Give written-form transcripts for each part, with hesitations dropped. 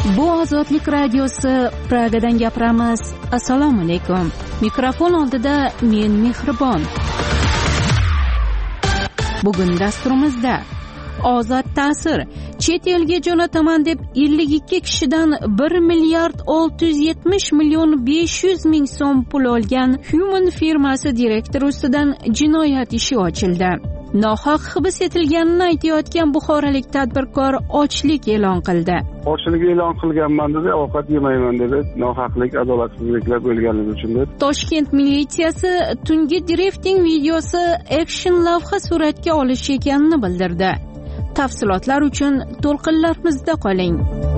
Bu Ozodlik radiosi, Pragadan gapiramiz. Assalomu alaykum. Mikrofon oldida men Mehribon. Bugun dasturimizda ozod ta'sir, chet elga jo'nataman deb 52 kishidan 1 milliard 670 million 500 ming so'm pul olgan Human firmasi direktori ustidan jinoyat ishi ochildi. Nohaq hibs etilganini aytayotgan buxorolik tadbirkor ochlik e'lon qildi. Ochlik e'lon qilganman dedi, ovqat yemayman dedi. Nohaqlik, adolatsizliklar bo'lganligi uchun dedi. Toshkent militsiyasi tungi drifting videosi action lavha suratga olish ekanini bildirdi. Tafsilotlar uchun to'lqinlarimizda qoling.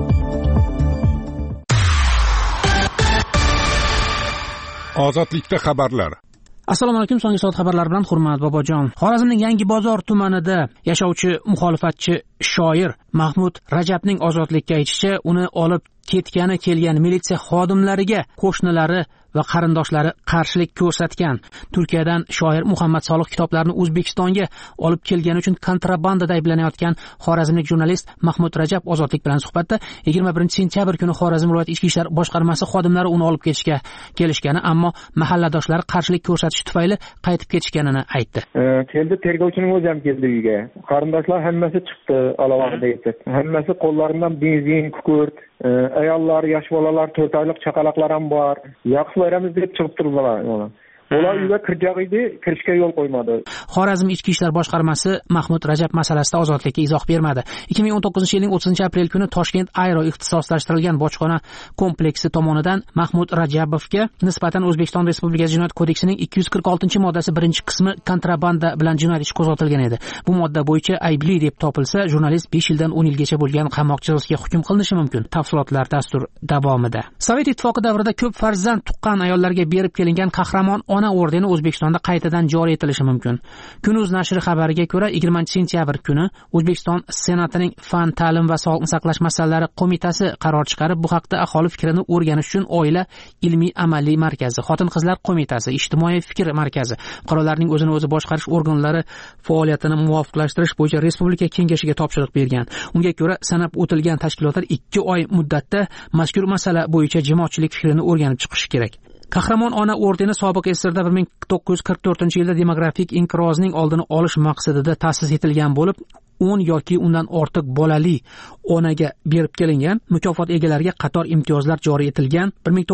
Ozodlikda xabarlar. Assalomu alaykum. So'nggi soat xabarlari bilan Hurmat Bobojon. Xorazmning Yangi bozor tumanida yashovchi muxolifatchi shoir Mahmud Rajabning ozodlikka aytishicha, uni olib kelgan militsiya xodimlariga qo'shnilari va qarindoshlari qarshilik ko'rsatgan. Turkiyadan shoir Muhammad Solih kitoblarini O'zbekistonga olib kelgani uchun kontrabandada ayblanayotgan xorazmlik jurnalist Mahmud Rajab ozodlik bilan suhbatda 21-sentyabr kuni Xorazm viloyat ichki ishlar boshqarmasi xodimlari uni olib kelishgani, ammo mahalladoshlari qarshilik ko'rsatish tufayli qaytib ketishganini aytdi. Keldi, tergovchining o'zi ham keldi uyga. Qarindoshlar hammasi chiqdi, alohida aytib. Hammasi qo'llaridan benzin, kukurt, ayollar, yosh bolalar, 4 oylik chaqaloqlar ham bor. Yaxshi beramiz deb chiqib turdilar. Ular uyga kirjaq edi, kirishga yo'l qo'ymadi. Xorazm ichki ishlar boshqarmasi Mahmud Rajab masalasida ozodlikka izoh bermadi. 2019-yilning 30-aprel kuni Toshkent Aero ixtisoslashtirilgan bojxona kompleksi tomonidan Mahmud Rajabovga nisbatan O'zbekiston Respublikasi Jinoyat kodeksining 246-moddasi 1-qismi kontrabanda bilan jinoyat ishi qo'zg'atilgan edi. Bu modda bo'yicha aybli deb topilsa, jurnalist 5 yildan 10 yilgacha bo'lgan qamoq jazosiga hukm qilinishi mumkin. Tafsilotlar dastur davomida. Sovet ittifoqi davrida ko'p farzand tuqqan ayollarga berib kelingan qahramon ona ordeni O'zbekistonda qaytadan joriy etilishi mumkin. Kunuz nashri xabariga ko'ra, 20-sentyabr kuni O'zbekiston Senatining Fan, ta'lim va sog'liqni saqlash masalalari qo'mitasi qaror chiqarib, bu haqda aholi fikrini o'rganish uchun Oila ilmiy-amaliy markazi, Xotin-qizlar qo'mitasi, Ijtimoiy fikr markazi, fuqarolarning o'zini o'zi boshqarish organlari faoliyatini muvofiqlashtirish bo'yicha Respublika kengashiga topshiriq bergan. Unga ko'ra, sanab o'tilgan tashkilotlar 2 oy muddatda mazkur masala bo'yicha jamoatchilik fikrini o'rganib chiqishi kerak. Qahramon ona ordeni sobiq SSRda 1944-yilda demografik inqirozning oldini olish maqsadida ta'sis etilgan bo'lib, 10 yoki undan ortiq bolali onaga berib kelingan. Mukofot egalariga qator imtiyozlar joriy etilgan.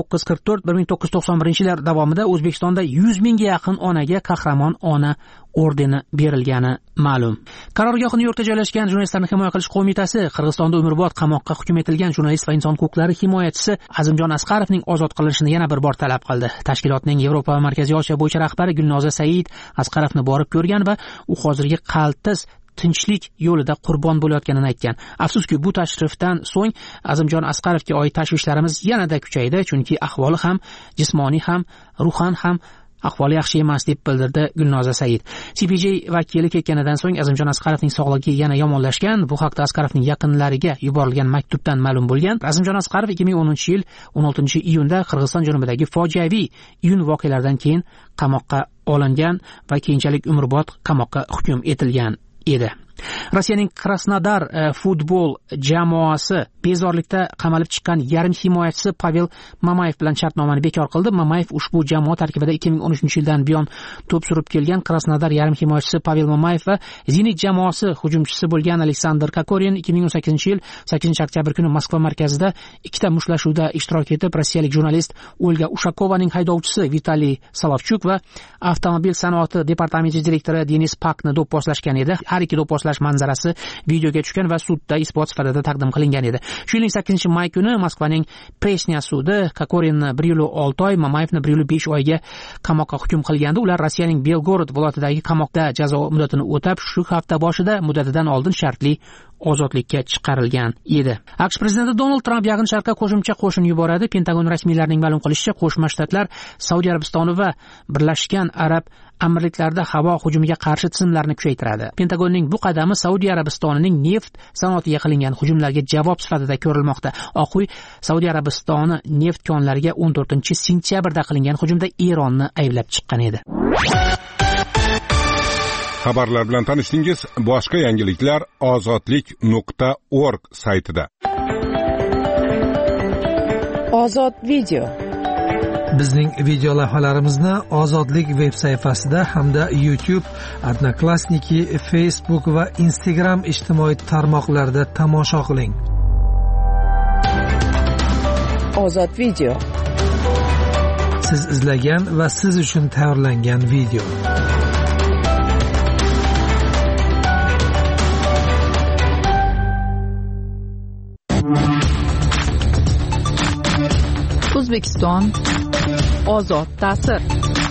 1944-1991 yillar davomida O'zbekistonda 100 mingga yaqin onaga qahramon ona ordeni berilgani ma'lum. Qarorgohi Nyu-Yorkda joylashgan Jurnalistlarni himoya qilish qo'mitasi Qirg'izistonda umrbod qamoqqa hukm etilgan jurnalist va inson huquqlari himoyachisi Azimjon Asqarovning ozod qilinishini yana bir bor talab qildi. Tashkilotning Yevropa va Markaziy Osiyo bo'yicha rahbari Gulnoza Said Asqarovni borib ko'rgan va u hozirgi qaltis tinchlik yo'lida qurbon bo'layotganini aytgan. Afsuski, bu tashrifdan so'ng Azimjon Asqarovga oid tashvishlarimiz yanada kuchaydi, chunki ahvoli ham jismoniy ham ruhan ham ahvoli yaxshi emas deb bildirdi Gulnoza Said. CPJ vakili ketganidan so'ng Azimjon Asqarovning sog'lig'i yana yomonlashgan. Bu haqda Asqarovning yaqinlariga yuborilgan maktubdan ma'lum bo'lgan. Azimjon Asqarov 2010-yil 16-iyunda Qirg'iziston janubidagi fojiaviy iyun voqealaridan keyin qamoqqa olingan va keyinchalik umrbod qamoqqa hukm etilgan edi. Rossiyaning Krasnodar futbol jamoasi bezorlikda qamalib chiqqan yarim himoyachisi Pavel Mamayev bilan shartnomani bekor qildi. Mamayev ushbu jamoa tarkibida 2013-yildan buyon to'p surib kelgan. Krasnodar yarim himoyachisi Pavel Mamayev va Zenit jamoasi hujumchisi bo'lgan Aleksandr Kokorin 2018-yil 8-oktyabr kuni Moskva markazida ikkita mushtlashuvda ishtirok etib, rossiyalik jurnalist Olga Ushakovaning haydovchisi Vitaliy Solovchuk va avtomobil sanoati departamenti direktori Denis Pakni do'pposlashgan edi. Har ikki do'pposlash manzarasi videoga tushgan va sudda isbot sifatida taqdim qilingan edi. Shu yilning 8-may kuni Moskvaning Presnya sudi Kokorinni 1 yil 6 oy, Mamayevni 1 yil 5 oyga qamoqqa hukm qilgandi. Ular Rossiyaning Belgorod viloyatidagi qamoqda jazo muddatini o'tab, shu hafta boshida muddatidan oldin shartli ozodlikka chiqarilgan edi. AQSh prezidenti Donald Tramp Yaqin Sharqqa qo'shimcha qo'shin yuboradi. Pentagon rasmiylarining ma'lum qilishicha, Qo'shma Shtatlar Saudiya Arabistoni va Birlashgan Arab Amirliklarida havo hujumiga qarshi tizimlarni kuchaytiradi. Pentagonning bu qadami Saudiya Arabistonining neft sanoatiga qilingan hujumlarga javob sifatida ko'rilmoqda. Oq uy Saudiya Arabistoni neft konlariga 14-sentyabrda qilingan hujumda Eronni ayblab chiqqan edi. Xabarlar bilan tanishdingiz. Boshqa yangiliklar ozodlik.org saytida. Ozod video. Bizning video lavhalarimizni Ozodlik veb sayfasida hamda YouTube, Odnoklassniki, Facebook va Instagram ijtimoiy tarmoqlarida tomosha qiling. Ozod video. Siz izlagan va siz uchun tayyorlangan video. O'zbekiston ozod ta'sir.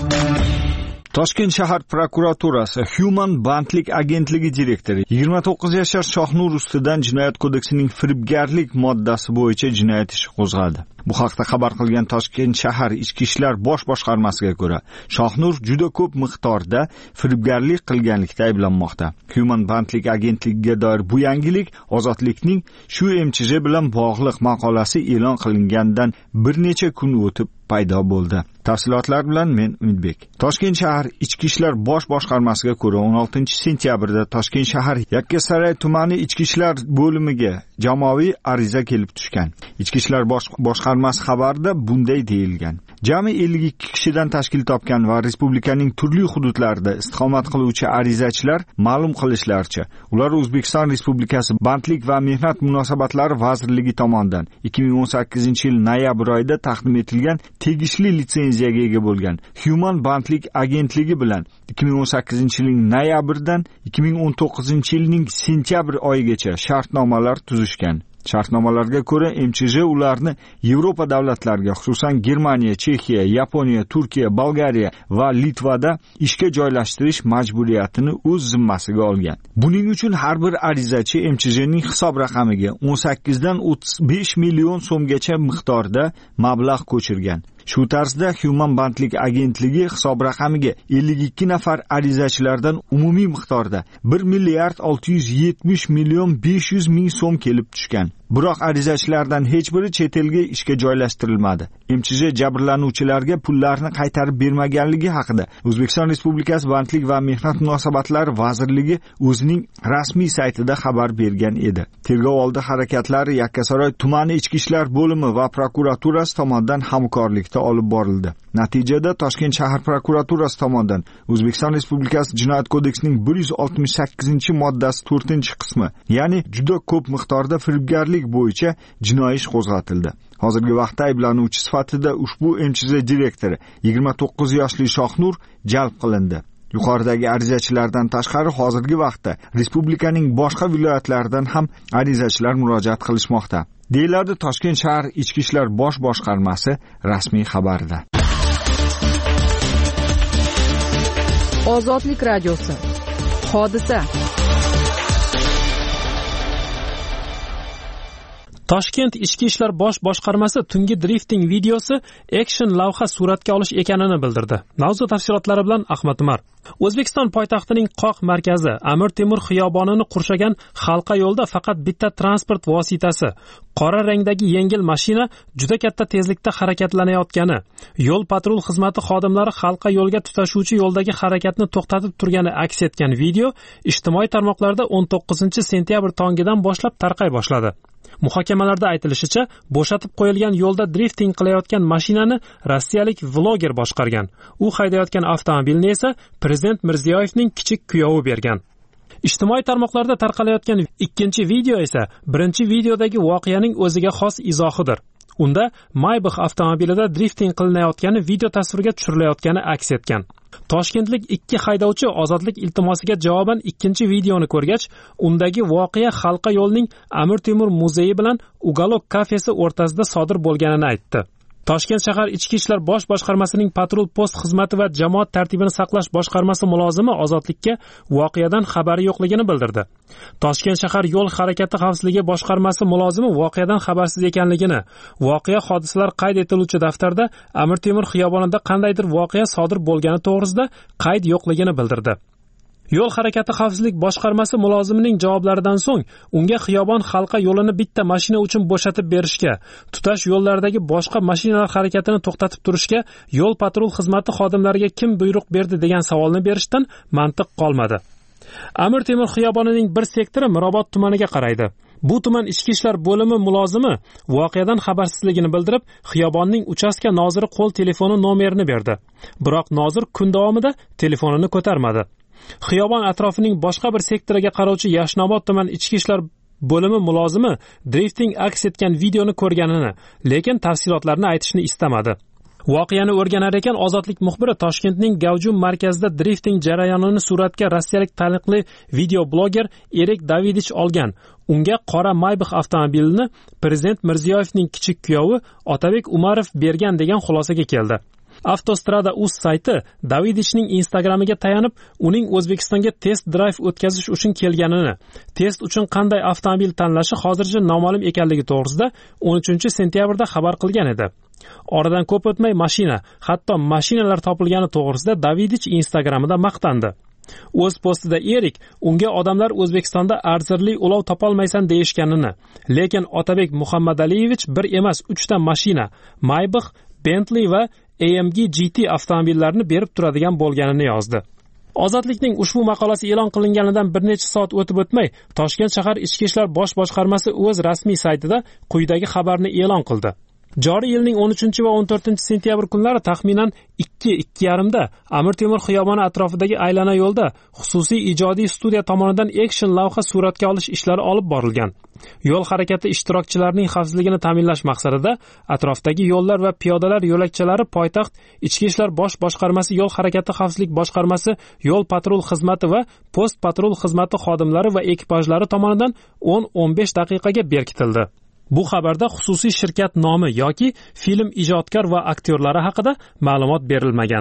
Toshkent shahar prokuraturasi Human bandlik agentligi direktori 29 yashar Shohnur ustidan Jinoyat kodeksining firibgarlik moddasi bo'yicha jinoyat ishi qo'zg'adi. Bu haqda xabar qilgan Toshkent shahar Ichki ishlar bosh boshqarmasiga ko'ra, Shohnur juda ko'p miqdorda firibgarlik qilganlikda ayblanmoqda. Human bandlik agentligiga doir bu yangilik Ozodlikning shu MChJ bilan bog'liq maqolasi e'lon qilingandan bir necha kun o'tib paydo bo'ldi. Tafsilotlar bilan men Umidbek. Toshkent shahar Ichki ishlar bosh boshqarmasiga ko'ra 16-sentyabrda Toshkent shahar Yakkasaroy tumani Ichki ishlar bo'limiga jamoaviy ariza kelib tushgan. Ichki ishlar boshqarmasi xabarida bunday deyilgan: Jami 52 kishidan tashkil topgan va respublikaning turli hududlarida istiqomat qiluvchi arizachilar ma'lum qilishlaricha, ular O'zbekiston Respublikasi Bandlik va mehnat munosabatlari vazirligi tomonidan 2018-yil noyabr oyida taqdim etilgan tegishli litsenziyaga ega bo'lgan Human bandlik agentligi bilan 2018-yilning noyabrdan 2019-yilning sentyabr oyigacha shartnomalar tuzishgan. Shartnomalarga ko'ra MChJ ularni Yevropa davlatlariga, xususan Germaniya, Chexiya, Yaponiya, Turkiya, Bolgariya va Litvada ishga joylashtirish majburiyatini o'z zimmasiga olgan. Buning uchun har bir arizachi MChJning hisob raqamiga 18 dan 35 million so'mgacha miqdorda mablag' ko'chirgan. Shu tarzda Human bandlik agentligi hisob raqamiga 52 nafar arizachilardan umumiy miqdorda 1 milliard 670 million 500 ming so'm kelib tushgan. Biroq arizachilardan hech biri chet elga ishga joylashtirilmadi. MChJ jabrlanuvchilarga pullarni qaytarib bermaganligi haqida O'zbekiston Respublikasi Bandlik va mehnat munosabatlari vazirligi o'zining rasmiy saytida xabar bergan edi. Tergov oldi harakatlari Yakkasaroy tumani Ichki ishlar bo'limi va prokuraturasi tomonidan hamkorlikda olib borildi. Natijada Toshkent shahar prokuraturasi tomonidan O'zbekiston Respublikasi Jinoyat kodeksining 168-moddasi 4-qismi, ya'ni juda ko'p miqdorda firibgarlik bo'yicha jinoiy ish qo'zg'atildi. Hozirgi vaqtda ayblanuvchi sifatida ushbu MChJ direktori 29 yoshli Shohnur jalb qilindi. Yuqoridagi arizachilardan tashqari hozirgi vaqtda respublikaning boshqa viloyatlaridan ham arizachilar murojaat qilishmoqda, deyiladi Toshkent shahar Ichki ishlar bosh boshqarmasi rasmiy xabarida. Ozodlik radiosi. Hodisa. Toshkent Ichki ishlar bosh boshqarmasi tungi drifting videosi action lavha suratga olish ekanini bildirdi. Mavzu tafsilotlari bilan Ahmad Umar. O'zbekiston poytaxtining qoq markazi Amir Temur xiyobonini qurshagan halqa yo'lda faqat bitta transport vositasi, qora rangdagi yengil mashina juda katta tezlikda harakatlanayotgani, yo'l patrul xizmati xodimlari halqa yo'lga tutashuvchi yo'ldagi harakatni to'xtatib turgani aks etgan video ijtimoiy tarmoqlarda 19-sentyabr tongidan boshlab tarqay boshladi. Muhokamalarda aytilishicha, bo'shatib qo'yilgan yo'lda drifting qilayotgan mashinani rossiyalik vloger boshqargan. U haydayotgan avtomobilni esa Prezident Mirziyoyevning kichik kuyovi bergan. Ijtimoiy tarmoqlarda tarqalayotgan ikkinchi video esa birinchi videodagi voqeaning o'ziga xos izohidir. Unda Maybach avtomobilida drifting qilinayotgani video tasvirga tushirilayotgani aks etgan. Toshkentlik 2 haydovchi ozodlik iltimosiga javoban ikkinchi videoni ko'rgach, undagi voqea halqa yo'lning Amir Temur muzeyi bilan Ugalok kafesi o'rtasida sodir bo'lganini aytdi. Toshkent shahar Ichki ishlar bosh boshqarmasining patrul post xizmati va jamoat tartibini saqlash boshqarmasi mulozimi Ozodlikka voqeadan xabari yo'qligini bildirdi. Toshkent shahar yo'l harakati xavfsizligi boshqarmasi mulozimi voqeadan xabarsiz ekanligini, voqea hodisalar qayd etiluvchi daftarda Amir Temur xiyobonida qandaydir voqea sodir bo'lgani to'g'risida qayd yo'qligini bildirdi. Yo'l harakati xavfsizlik boshqarmasi mulozimining javoblaridan so'ng unga xiyobon halqa yo'lini bitta mashina uchun bo'shatib berishga, tutash yo'llaridagi boshqa mashinalar harakatini to'xtatib turishga yo'l patrul xizmati xodimlariga kim buyruq berdi degan savolni berishdan mantiq qolmadi. Amir Temur xiyobonining bir sektori Mirobod tumaniga qaraydi. Bu tuman ichki ishlar bo'limi mulozimi voqeadan xabarsizligini bildirib, xiyobonning uchastka noziri qo'l telefoni nomerini berdi. Biroq nozir kun davomida telefonini ko'tarmadi. Xiyobon atrofining boshqa bir sektoriga qarovchi Yashnobod tuman ichki ishlar bo'limi mulozimi drifting aks etgan videoni ko'rganini, lekin tafsilotlarni aytishni istamadi. Voqeani o'rganar ekan Ozodlik muxbiri Toshkentning Gavjum markazida drifting jarayonini suratga rossiyalik taniqli video bloger Erik Davidich olgan. Unga qora Maybach avtomobilini Prezident Mirziyoyevning kichik kuyovi Otabek Umarov bergan degan xulosaga keldi. Avtostrada.uz sayti Davidichning Instagramiga tayanib, uning O'zbekistonga test drive o'tkazish uchun kelganini, test uchun qanday avtomobil tanlashi hozircha noma'lum ekanligi to'g'risida 13-sentyabrda xabar qilgan edi. Oradan ko'p o'tmay hatto mashinalar topilgani to'g'risida Davidich Instagramida maqtandi. O'z postida Erik unga odamlar O'zbekistonda arzirli ulov topolmaysan deyishganini, lekin Otabek Muhammadaliyevich bir emas 3 ta mashina, Maybach, Bentley va AMG GT avtomobillarini berib turadigan bo'lganini yozdi. Ozodlikning ushbu maqolasi e'lon qilinganidan bir necha soat o'tib o'tmay, Toshkent shahar ichki ishlar bosh boshqarmasi o'z rasmiy saytida quyidagi xabarni e'lon qildi. Joriy yilning 13 va 14 sentyabr kunlari taxminan 2:30 da Amir Temur xiyoboni atrofidagi aylana yo'lda xususiy ijodiy studiya tomonidan action lavha suratga olish ishlari olib borilgan. Yo'l harakati ishtirokchilarining xavfsizligini ta'minlash maqsadida atrofdagi yo'llar va piyodalar yo'lakchalari poytaxt ichki ishlar bosh boshqarmasi yo'l harakati xavfsizlik boshqarmasi yo'l patrul xizmati va post patrul xizmati xodimlari va ekipajlari tomonidan 10-15 daqiqaga berkitildi. Bu xabarda xususiy shirkat nomi yoki film ijodkor va aktyorlari haqida ma'lumot berilmagan.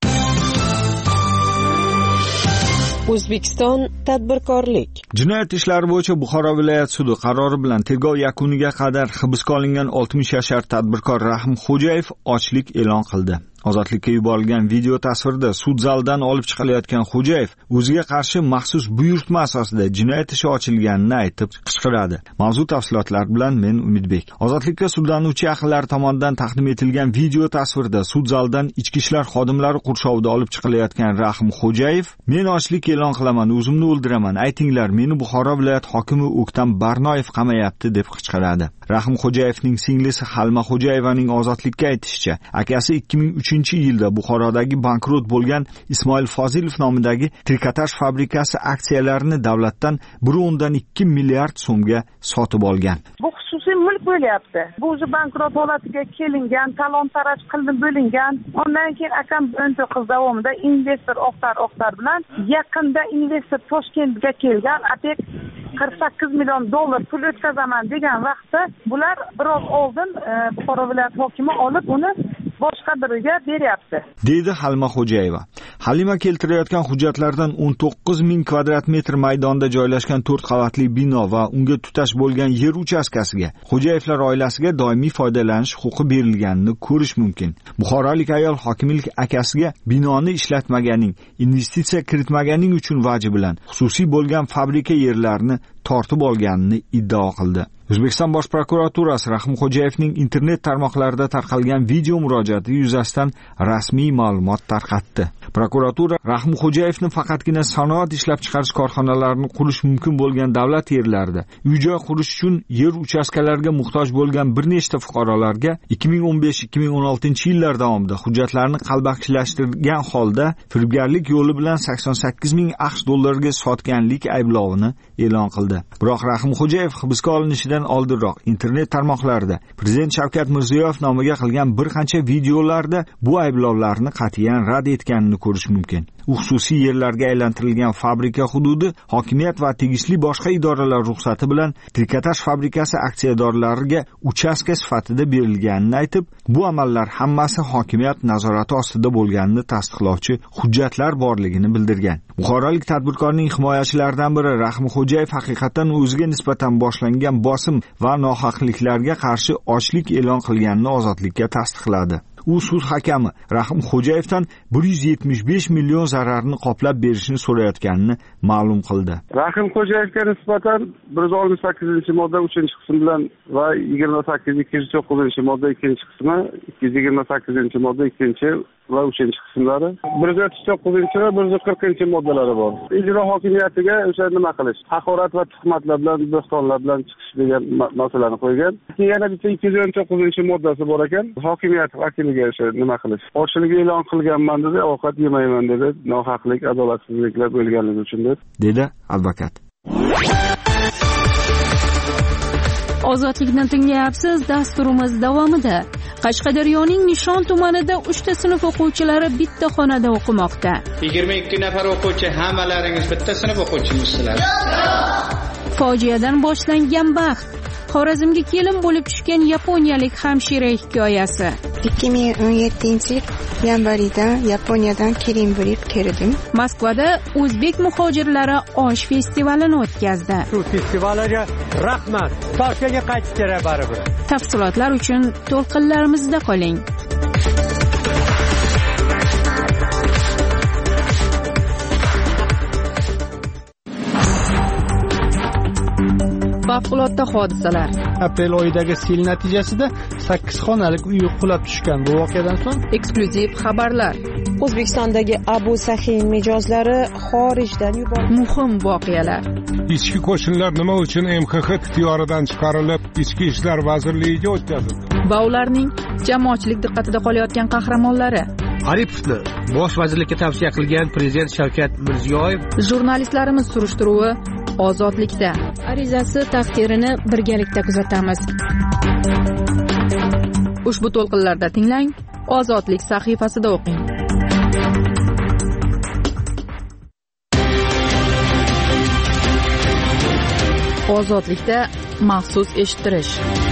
O'zbekiston tadbirkorlik. Jinoyat ishlari bo'yicha Buxoro viloyat sudi qarori bilan tergov yakuniga qadar hibsga olingan 60 yashar tadbirkor Rahim Xo'jayev ochlik e'lon qildi. Ozodlikka yuborilgan video tasvirda sud zalidan olib chiqilayotgan Xo'jayev o'ziga qarshi maxsus buyurtma asosida jinoyat ishi ochilganini aytib qichqiradi. Mavzu tafsilotlar bilan men Umidbek. Ozodlikka sudlanuvchi yaqinlari tomonidan taqdim etilgan video tasvirda sud zalidan ichki ishlar xodimlari qurshovida olib chiqilayotgan Rahim Xo'jayev, "Men ochlik e'lon qilaman, o'zimni o'ldiraman. Aytinglar, meni Buxoro viloyat hokimi O'ktam Barnoyev qamayapti" deb qichqiradi. Rahim Xo'jayevning singlisi Halma Xo'jayevaning Ozodlikka aytishicha, akasi 2003-yilda Buxorodagi bankrot bo'lgan Ismoil Fozilov nomidagi trikotaj fabrikasi aksiyalarini davlatdan 1.2 milliard so'mga sotib olgan. Bu xususiy mulk bo'lyapti. Bu o'zi bankrot holatiga kelingan, talon-taroj qilinib bo'lingan. Ondan keyin akam 19 davomida investor Oqtar bilan yaqinda investor Toshkentga kelgan, apek 48 million dollar pul o'tkazaman degan vaqtda bular biroz oldin Buxoro viloyat hokimi olib uni boshqa biriga beryapti, deydi Halima Xo'jayeva. Halima keltirayotgan hujjatlardan 19 ming kvadrat metr maydonda joylashgan 4 qavatli bino va unga tutash bo'lgan yer uchastkasiga Xo'jayevlar oilasiga doimiy foydalanish huquqi berilganini ko'rish mumkin. Buxorolik ayol hokimlik akasiga binoni ishlatmaganing, investitsiya kiritmaganing uchun vaji bilan xususiy bo'lgan fabrika yerlarini tortib olganini iddao qildi. O'zbekiston Bosh prokuraturasi Rahim Xo'jayevning internet tarmoqlarida tarqalgan video murojaati yuzasidan rasmiy ma'lumot tarqatdi. Prokuratura Rahim Xo'jayevni faqatgina sanoat ishlab chiqarish korxonalarini qurish mumkin bo'lgan davlat yerlarida uy-joy qurish uchun yer uchastkalariga muhtoj bo'lgan bir nechta fuqarolarga 2015-2016 yillar davomida hujjatlarni qalbakilashtirgan holda firibgarlik yo'li bilan 88 ming AQSh dollariga sotganlik ayblovini e'lon qildi. Biroq Rahim Xo'jayev hibsga olinishidan oldinroq internet tarmoqlarida Prezident Shavkat Mirziyoyev nomiga qilgan bir qancha videolarda bu ayblovlarni qat'iyan rad etganini ko'rish mumkin. U xususiy yerlarga aylantirilgan fabrika hududi hokimiyat va tegishli boshqa idoralar ruxsati bilan trikotaj fabrikasi aksiyadorlariga uchastka sifatida berilganini aytib, bu amallar hammasi hokimiyat nazorati ostida bo'lganini tasdiqlovchi hujjatlar borligini bildirgan. Buxorolik tadbirkorning himoyachilaridan biri Rahim Xo'jayev haqiqatan o'ziga nisbatan boshlangan bosim va nohaqliklarga qarshi ochlik e'lon qilganini Ozodlikka tasdiqladi. U sud hakami Rahim Xo'jayevdan 175 million zararni qoplab berishni so'rayotganini ma'lum qildi. Rahim Xo'jayevga nisbatan 168-modda 3-qism bilan va 28-209 modda 2-qismi, 228-modda 2 va 3-qismlari, 139 va 140 moddalari bor. Ijro hokimiyatiga o'sha nima qilish, haqorat va tuhmatlar bilan, bo'xtonlar bilan chiqish degan masalani qo'ygan. Yana bitta 219 moddasi bor ekan, hokimiyat vakiliga o'sha nima qilish. Ochlik e'lon qilganman dedi, ovqat yemayman dedi, nohaqlik, adolatsizliklar bo'lganligi uchun dedi advokat. Ozodlikni tinglayapsiz. Dasturimiz davomida Qashqadaryoning Nishon tumanida 3 ta sinf o'quvchilari bitta xonada o'qimoqda. 22 nafar o'quvchi, hammalaringiz bitta sinf o'quvchimisizlar? Fojiadan boshlangan baxt. Xorazmga kelin bo'lib tushgan yaponiyalik hamshira hikoyasi. 2017 yanvarida Yaponiyadan kelin bo'lib keldim. Moskvada o'zbek muhojirlari osh festivalini o'tkazdi. Shu festivalga rahmat. Toshkentga qaytib kerak baribir. Tafsilotlar uchun to'lqinlarimizda qoling. Favqulodda hodisalar. Aprel oyidagi sel natijasida 8 xonalik uy qulab tushgan. Bu voqeadan so'ng eksklyuziv xabarlar. O'zbekistondagi Abu Sahin mijozlari xorijdan yuborildi. Muhim voqealar. Ichki qo'shinlar nima uchun MXX ixtiyoridan chiqarilib, Ichki ishlar vazirligiga o'tkazildi? Va ularning jamoatchilik diqqatida qolayotgan qahramonlari. Aripovni bosh vazirlikka tavsiya qilgan prezident Shavkat Mirziyoyev. Jurnalistlarimiz surishtiruvi ozodlikda. Arizasi taqdirini birgalikda kuzatamiz. Ushbu to'lqinlarda tinglang, Ozodlik sahifasida o'qing. Ozodlikda maxsus eshittirish.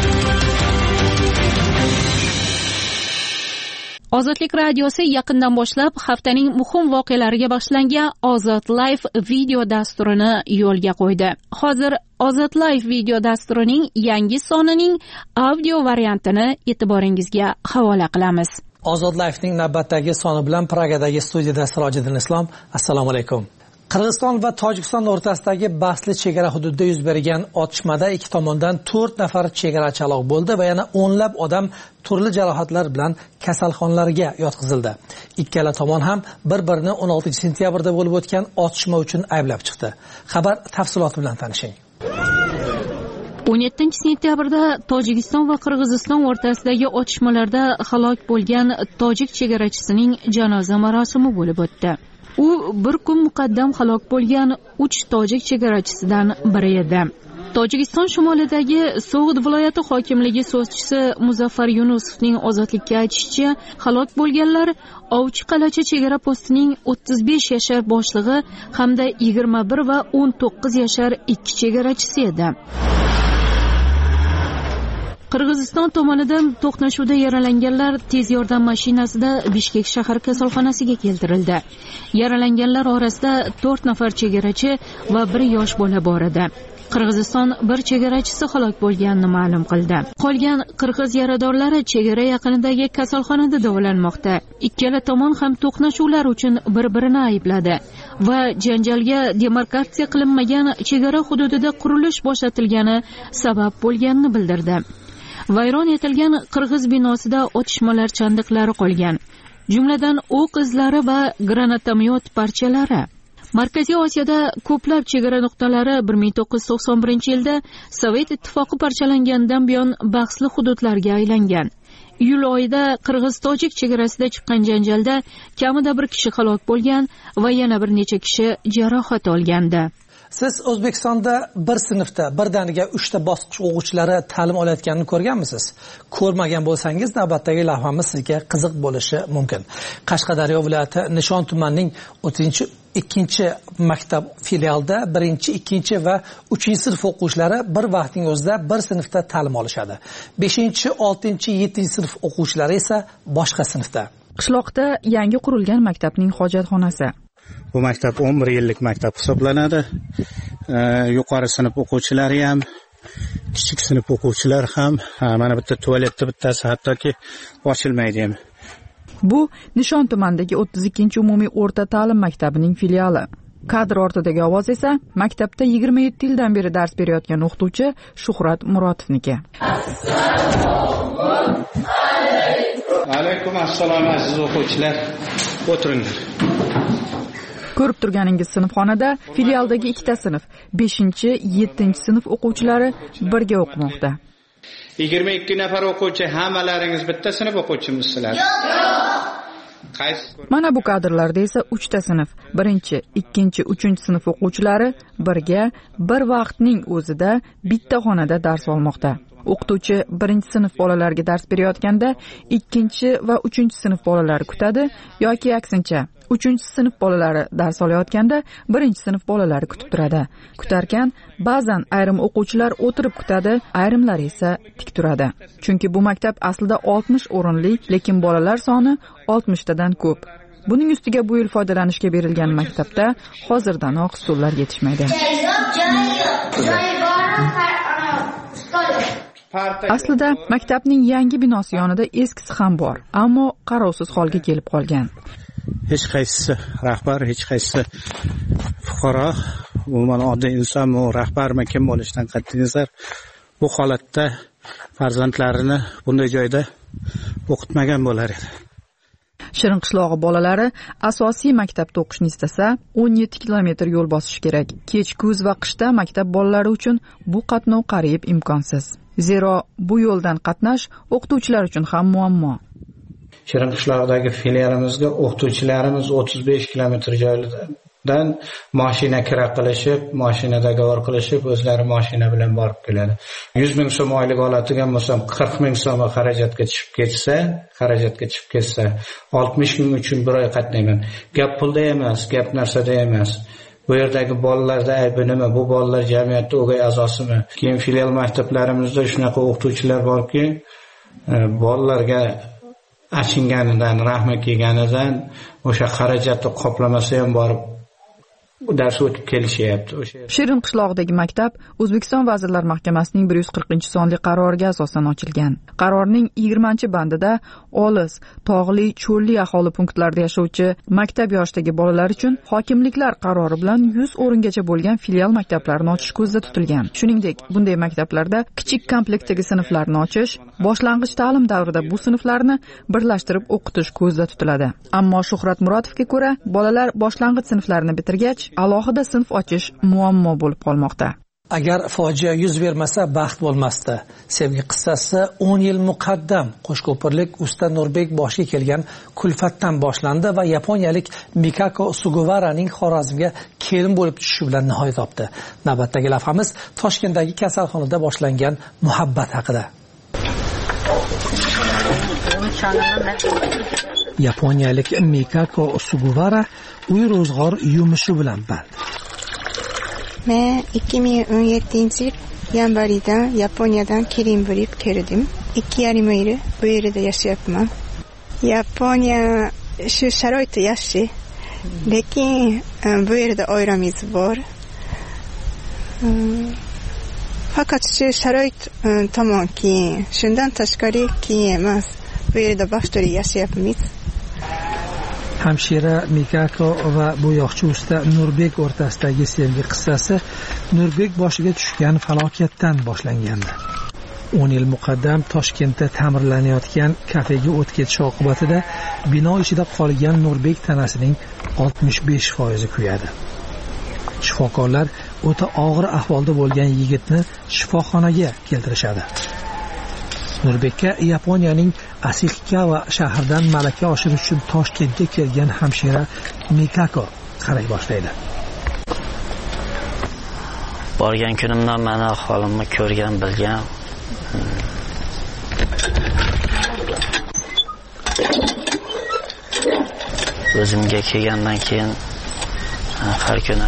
Ozodlik radiosi yaqindan boshlab haftaning muhim voqealariga bag'ishlangan Ozod Live video dasturini yo'lga qo'ydi. Hozir Ozod Live video dasturining yangi sonining audio variantini e'tiboringizga havola qilamiz. Ozod Live'ning navbatdagi soni bilan Pragadagi studiyada Sirojiddin Islom. Assalomu alaykum. Qirg'iziston va Tojikiston o'rtasidagi bahsli chegara hududida yuz bergan otishmada ikki tomondan 4 nafar chegarachi halok bo'ldi va yana o'nlab odam turli jarohatlar bilan kasalxonalarga yotqizildi. Ikkala tomon ham bir-birini 16 sentyabrda bo'lib o'tgan otishma uchun ayblab chiqdi. Xabar tafsiloti bilan tanishing. 17 sentyabrda Tojikiston va Qirg'iziston o'rtasidagi otishmalarda halok bo'lgan tojik chegarachisining janoza marosimi bo'lib o'tdi. U bir kun muqaddam halok bo'lgan 3 tojik chegarachisidan biri edi. Tojikiston shimolidagi So'g'd viloyati hokimligi so'zchisi Muzaffar Yunusovning ozodlikka aytishicha, halok bo'lganlar Ovchi Qalacha chegara postining 35 yashar boshlig'i hamda 21 va 19 yashar 2 chegarachisi edi. Qirg'iziston tomonidan to'qnashuvda yaralanganlar tez yordam mashinasida Bishkek shahar kasalxonasiga keltirildi. Yaralanganlar orasida 4 nafar chegarachi va 1 yosh bola bor edi. Qirg'iziston bir chegarachisi halok bo'lganini ma'lum qildi. Qolgan qirg'iz yaradorlari chegara yaqinidagi kasalxonada davolanmoqda. Ikkala tomon ham to'qnashuvlar uchun bir-birini aybladi va janjalga demarkatsiya qilinmagan chegara hududida qurilish boshlatilgani sabab bo'lganini bildirdi. Vayron etilgan qirg'iz binosida otishmalar chandiqlari qolgan, jumladan o'q izlari va granatomyot parchalari. Markaziy Osiyoda ko'plab chegara nuqtalari 1991-yilda Sovet ittifoqi parchalangandan buyon bahsli hududlarga aylangan. Iyul oyida Qirg'iz-Tojik chegarasida chiqqan janjalda kamida 1 kishi halok bo'lgan va yana bir necha kishi jarohat olgandi. Siz O'zbekistonda bir sinfda birdaniga 3 ta bosqich o'quvchilari ta'lim olayotganini ko'rganmisiz? Ko'rmagan bo'lsangiz, navbatdagi lavhamiz sizga qiziq bo'lishi mumkin. Qashqadaryo viloyati Nishon tumanining 2 maktab filialida 1, 2 va 3 sinf o'quvchilari bir vaqtning o'zida bir sinfda ta'lim olishadi. 5, 6, 7 sinf o'quvchilari esa boshqa sinfda. Qishloqda yangi qurilgan maktabning hojatxonasi. Bu maktab 11 yillik maktab hisoblanadi. Yuqori sinf o'quvchilari ham, kichik sinf o'quvchilar ham, mana bitta tualetda bittasi hattoki ochilmaydi ham. Bu Nishon tumanidagi 32-umumiy o'rta ta'lim maktabining filiali. Kadr ortidagi ovoz esa maktabda 27 yildan beri dars berayotgan o'qituvchi Shuhrat Murotovniki. Alaykum assalom aziz o'quvchilar. O'tiringlar. Ko'rib turganingiz sinfxonada filialdagi ikkita sinf, 5-7 sinf o'quvchilari birga o'qimoqda. 22 nafar o'quvchi, hammalaringiz bitta sinf o'quvchimisizlar? Mana bu kadrlarda esa 3 ta sinf, 1-, 2-, 3 sinf o'quvchilari birga bir vaqtning o'zida bitta xonada dars olmoqda. O'qituvchi 1-sinf bolalarga dars berayotganda 2- va 3-sinf bolalari kutadi yoki aksincha 3-sinf bolalari dars olayotganda 1-sinf bolalari kutib turadi. Kutarkan ba'zan ayrim o'quvchilar o'tirib kutadi, ayrimlari esa tik turadi. Chunki bu maktab aslida 60 o'rinli, lekin bolalar soni 60 tadan ko'p. Buning ustiga bu yil foydalanishga berilgan maktabda hozirdanoq stullar yetishmaydi. Aslida maktabning yangi binosi yonida eskisi ham bor, ammo qarovsiz holga kelib qolgan. Hech qaysi rahbar, hech qaysi fuqaro, umuman oddiy inson va rahbarmi kim bo'lishidan qat'iy nazar bu holatda farzandlarini bunday joyda o'qitmagan bo'lar edi. Shirin qishlog'i bolalari asosiy maktabda o'qishni istasa, 17 kilometr yo'l bosish kerak. Kech, kuz va qishda maktab bolalari uchun bu qatnov qariyb imkonsiz. Zero bu yo'ldan qatnash o'qituvchilar uchun ham muammo. Shirin qishlog'idagi filialimizga o'qituvchilarimiz 35 kilometr joydan mashina kira qilishib, mashinada gavor qilishib, o'zlari mashina bilan borib keladi. 100 ming so'm oylik oladigan bo'lsam, 40 ming so'm xarajatga chiqib ketsa, 60 ming uchun bir oy qatnayman. Gap pulda emas, gap narsada emas. Bu yerdagi bolalarda aybi nima? Bu bolalar jamiyatda o'gay a'zosimi? Keyin filial maktablarimizda shunaqa o'qituvchilar borki, bolalarga achinganidan, rahmi kelganidan o'sha xarajatni qoplamasa ham borib dars o'tib kelishyapti. Shirin qishlog'idagi maktab O'zbekiston Vazirlar Mahkamasining 140-sonli qaroriga asosan ochilgan. Qarorning 20-bandida olis, tog'li, cho'lli aholi punktlarida yashovchi maktab yoshidagi bolalar uchun hokimliklar qarori bilan 100 o'ringacha bo'lgan filial maktablarni ochish ko'zda tutilgan. Shuningdek, bunday maktablarda kichik komplektdagi sinflarni ochish, boshlang'ich ta'lim davrida bu sinflarni birlashtirib o'qitish ko'zda tutiladi. Ammo Shuhrat Murotovga ko'ra, bolalar boshlang'ich sinflarni bitirgach alohida sinf ochish muammo bo'lib qolmoqda. Agar fojia yuz bermasa baxt bo'lmasdi. Sevgi qissasi 10 yil muqaddam qo'shko'pirlik usta Nurbek boshiga kelgan kulfatdan boshlandi va yaponiyalik Mikako Sugawaraning Xorazmga kelin bo'lib tushishi bilan nihoya topdi. Navbatdagi lavhamiz Toshkentdagi kasalxonada boshlangan muhabbat haqida. Yaponiyalik Mikako Sugawara uy ro'zg'or yumushi bilan band. Men 2017-yil yanvaridan Yaponiyadan kelin bo'lib keldim. 2,5 yil bu yerda yashayapman. Yaponiya shu sharoitda yaxshi, lekin bu yerda oilamiz bor. Faqat shu sharoit tomon keyin, shundan tashqari keyin emas. Bu yerda baxtli yashayapmiz. Hamshira Mikako va bo'yoqchi usta Nurbek o'rtasidagi sevgi qissasi Nurbek boshiga tushgan falokatdan boshlangandi. 10 yil muqaddam Toshkentda ta'mirlanayotgan kafega o't ketishi oqibatida bino ichida qolgan Nurbek tanasining 65% kuyadi. Shifokorlar o'ta og'ir ahvolda bo'lgan yigitni shifoxonaga keltirishadi. Nurbekka Yaponiyaning Asihikawa shahridan malaka oshirish uchun Toshkentga kelgan hamshira Mikako qaray boshlaydi. Borgan kunimdan meni ahvolimni ko'rgan, bilgan. O'zimga kelgandan keyin har kuni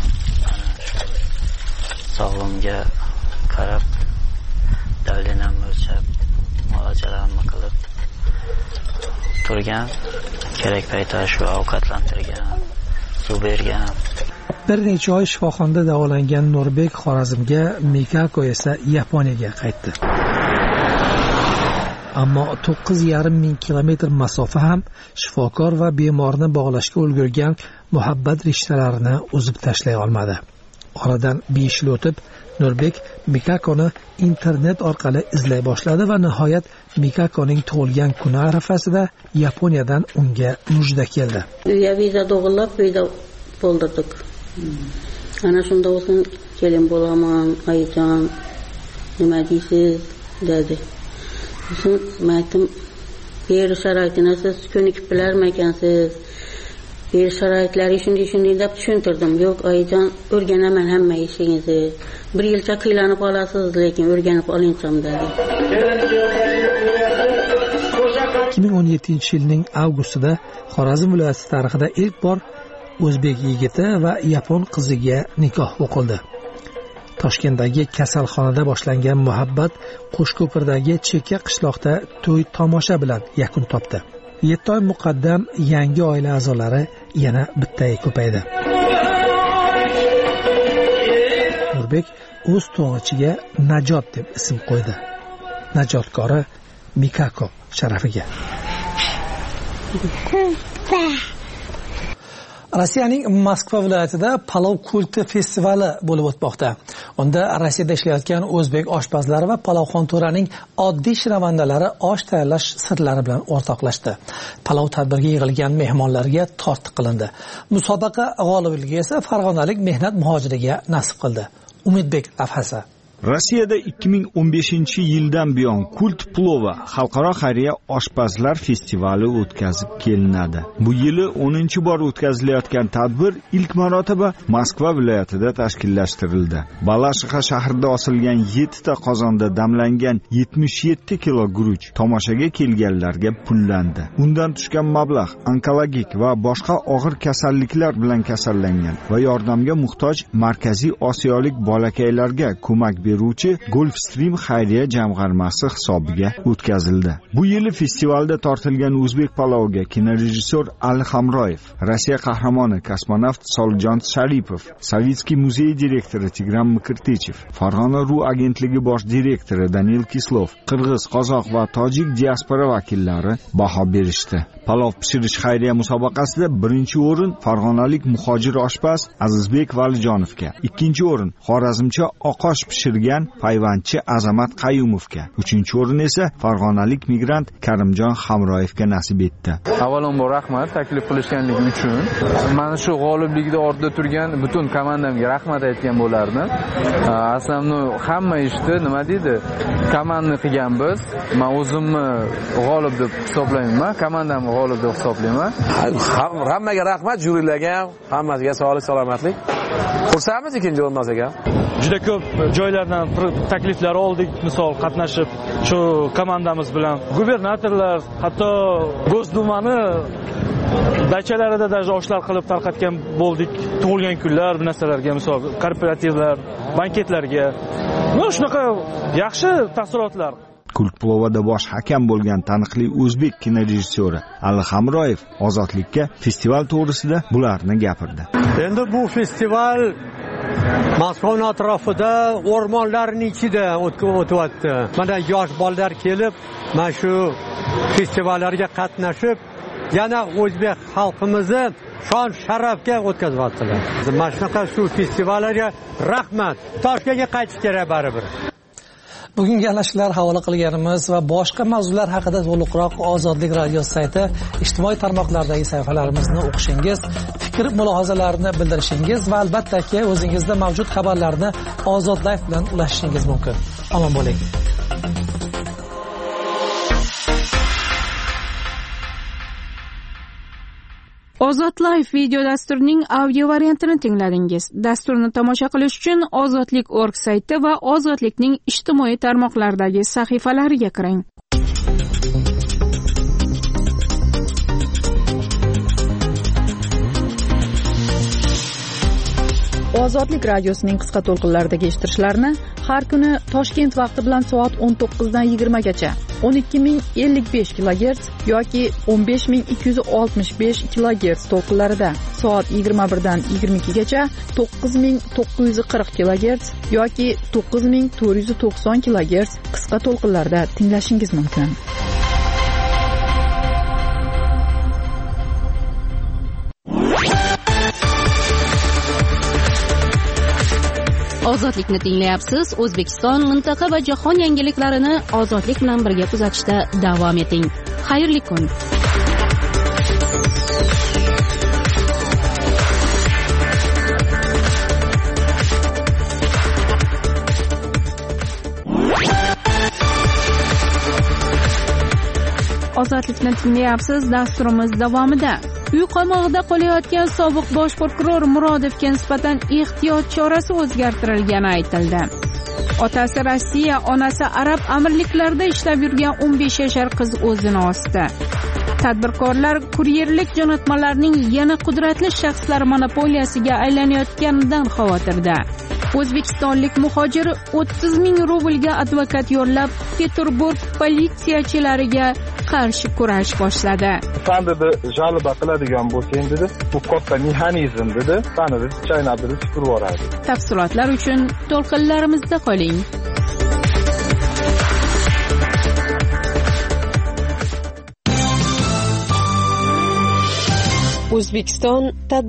sog'lig'imga qarab davlenamni o'lchab muolajalarni qilib turgan, kerak paytda shu ovqatlantirgan, suv bergan. Bir necha oy shifoxonada davolangan Nurbek Xorazmga, Mikako esa Yaponiyaga qaytdi. ammo 9,5 ming kilometr masofa ham shifokor va bemorni bog'lashga ulgurgan muhabbat rishtalarini uzib tashlay olmadi. Oradan 5 yil o'tib Nurbek Mikakoni internet orqali izlay boshladi va nihoyat Mikakoning tug'ilgan kuni arafasida Yaponiyadan unga mujda keldi. Uyga viza to'g'irlab, uyda bo'ldirdik. Ana shunda o'zim kelin bo'laman, Ayjon, nima deysiz dedi. Men aytdim, yer sharoitini siz ko'nikib bilarmikansiz? Yer sharoitlari shunday deb tushuntirdim. Yo'q, Ayjon, o'rganaman hamma ishingizni. 1 yilcha qiylanib olasiz, lekin o'rganib olincham dedi. 2017-yilning avgustida Xorazm viloyati tarixida ilk bor o'zbek yigiti va yapon qiziga nikoh o'qildi. Toshkentdagi kasalxonada boshlangan muhabbat Qo'shko'pirdagi chekka qishloqda to'y tomosha bilan yakun topdi. 7 oy muqaddam yangi oila a'zolari yana bittaga ko'paydi. Nurbek o'z tug'ichiga Najot deb ism qo'ydi. Najotkori Mikako sharafiga. Rossiyaning Moskva viloyatida palov kulti festivali bo'lib o'tmoqda. Unda Rossiyada ishlayotgan o'zbek oshpazlari va palovxon to'raning oddiy shiravandalari osh tayyorlash sirlari bilan o'rtoqlashdi. Palov tadbirga yig'ilgan mehmonlarga tortiq qilindi. Musobaqa g'olibligi esa farg'onalik mehnat muhojiriga nasib qildi. Umidbek Afhasa. Rossiyada 2015-yildan buyon kult plovi xalqaro xayriya oshpazlar festivali o'tkazib kelinadi. Bu yili 10-bor o'tkazilayotgan tadbir ilk marotaba Moskva viloyatida tashkillashtirildi. Balashxa shahrida osilgan 7 ta qozonda damlangan 77 kilo guruch tomoshaga kelganlarga pullandi. Undan tushgan mablag' onkologik va boshqa og'ir kasalliklar bilan kasallangan va yordamga muhtoj Markaziy Osiyolik bolakaylarga ko'mak beruvchi Gulfstream xayriya jamg'armasi hisobiga o'tkazildi. Bu yili festivalda tortilgan o'zbek paloviga kinorejissyor Ali Hamroyev, Rossiya qahramoni kosmonavt Soljon Sharipov, Sovetskiy muzey direktori Tigran Mikirtichev, Farg'ona.ru agentligi bosh direktori Daniel Kislov, qirg'iz, qozoq va tojik diaspora vakillari baho berishdi. Palov pishirish xayriya musobaqasida 1-o'rin farg'onalik muhojir oshpaz Azizbek Valijonovga, 2-o'rin xorazmcha oqosh pishirgan payvandchi Azamat Qayumovga, 3-o'rin esa farg'onalik migrant Karimjon Hamroyevga nasib etdi. Avvalambor rahmat taklif qilishganligi uchun. Mana shu g'oliblikda ortda turgan butun komandamga rahmat aytgan bo'lardim. Aslamni hamma ishni nima deydi? Komandani qilgan biz. Men o'zimni g'olib deb hisoblayman, komandamni g'olib deb hisoblayman. Hammaga rahmat, jurilarga ham, hammasiga sog'lik, salomatlik. Xursandmiz ikkinchi o'rinbosarga. Juda ko'p joylardan takliflar oldik, misol qatnashib shu komandamiz bilan gubernatorlar, hatto Gosdumani dachalarida даже oshlar qilib tarqatgan bo'ldik. Tug'ilgan kunlar, bu narsalarga, misol korporativlar, banketlarga. Shunaqa yaxshi taassurotlar. Kult plovada bosh hakam bo'lgan taniqli o'zbek kinorejissyori Ali Hamroyev Ozodlikka festival to'g'risida bularni gapirdi. Endi bu festival Moskva atrofida o'rmonlarning ichida o'tyapti. Mana yosh bolalar kelib, mana shu festivallarga qatnashib, yana o'zbek xalqimizni shon sharafga o'tkazyaptilar. Mana shunaqa shu festivallarga rahmat. Toshkentga qaytish kerak baribir. Bugungi alashlar havola qilganimiz va boshqa mavzular haqida to'liqroq Ozodlik radio sayti, ijtimoiy tarmoqlardagi sahifalarimizni o'qishingiz, fikr mulohazalarni bildirishingiz va albatta o'zingizda mavjud xabarlarni Ozod Live bilan ulashishingiz mumkin. Omon bo'ling. Ozod Live video dasturining audio variantini tingladingiz. Dasturni tomosha qilish uchun ozodlik.org sayti va Ozodlikning ijtimoiy tarmoqlardagi sahifalariga kiring. Ozodlik radiosining qisqa to'lqinlardagi eshittirishlarini har kuni Toshkent vaqti bilan soat 19 dan 20 gacha 12055 kHz yoki 15265 kHz to'lqinlarida, soat 21 dan 22 gacha 9940 kHz yoki 9490 kHz qisqa to'lqinlarda tinglashingiz mumkin. Ozodlikni tinglayapsiz. O'zbekiston, mintaqa va jahon yangiliklarini ozodlik bilan birga kuzatishda davom eting. Xayrli kun. Ozodlikni tinglayapsiz. Dasturimiz davomida uy qamog'ida qolayotgan sobiq bosh prokuror Murodovga nisbatan ehtiyot chorasi o'zgartirilgani aytildi. Otasi Rossiya, onasi Arab Amirliklarida ishlab yurgan 15 yashar qiz o'zini osdi. Tadbirkorlar kuryerlik jo'natmalarining yana qudratli shaxslar monopoliyasiga aylanayotganidan xavotirda. O'zbekistonlik muhojir 30 ming rublga advokat yo'llab Peterburg politsiyachilariga qarshi kurash boshladi. Sen dedi, jalba qiladigan bo'lsang dedi, bu katta mexanizm dedi, seni dedi, chaynab dedi, chiqarib yuboradi. Tafsilotlar uchun to'lqinlarimizda qoling. O'zbekiston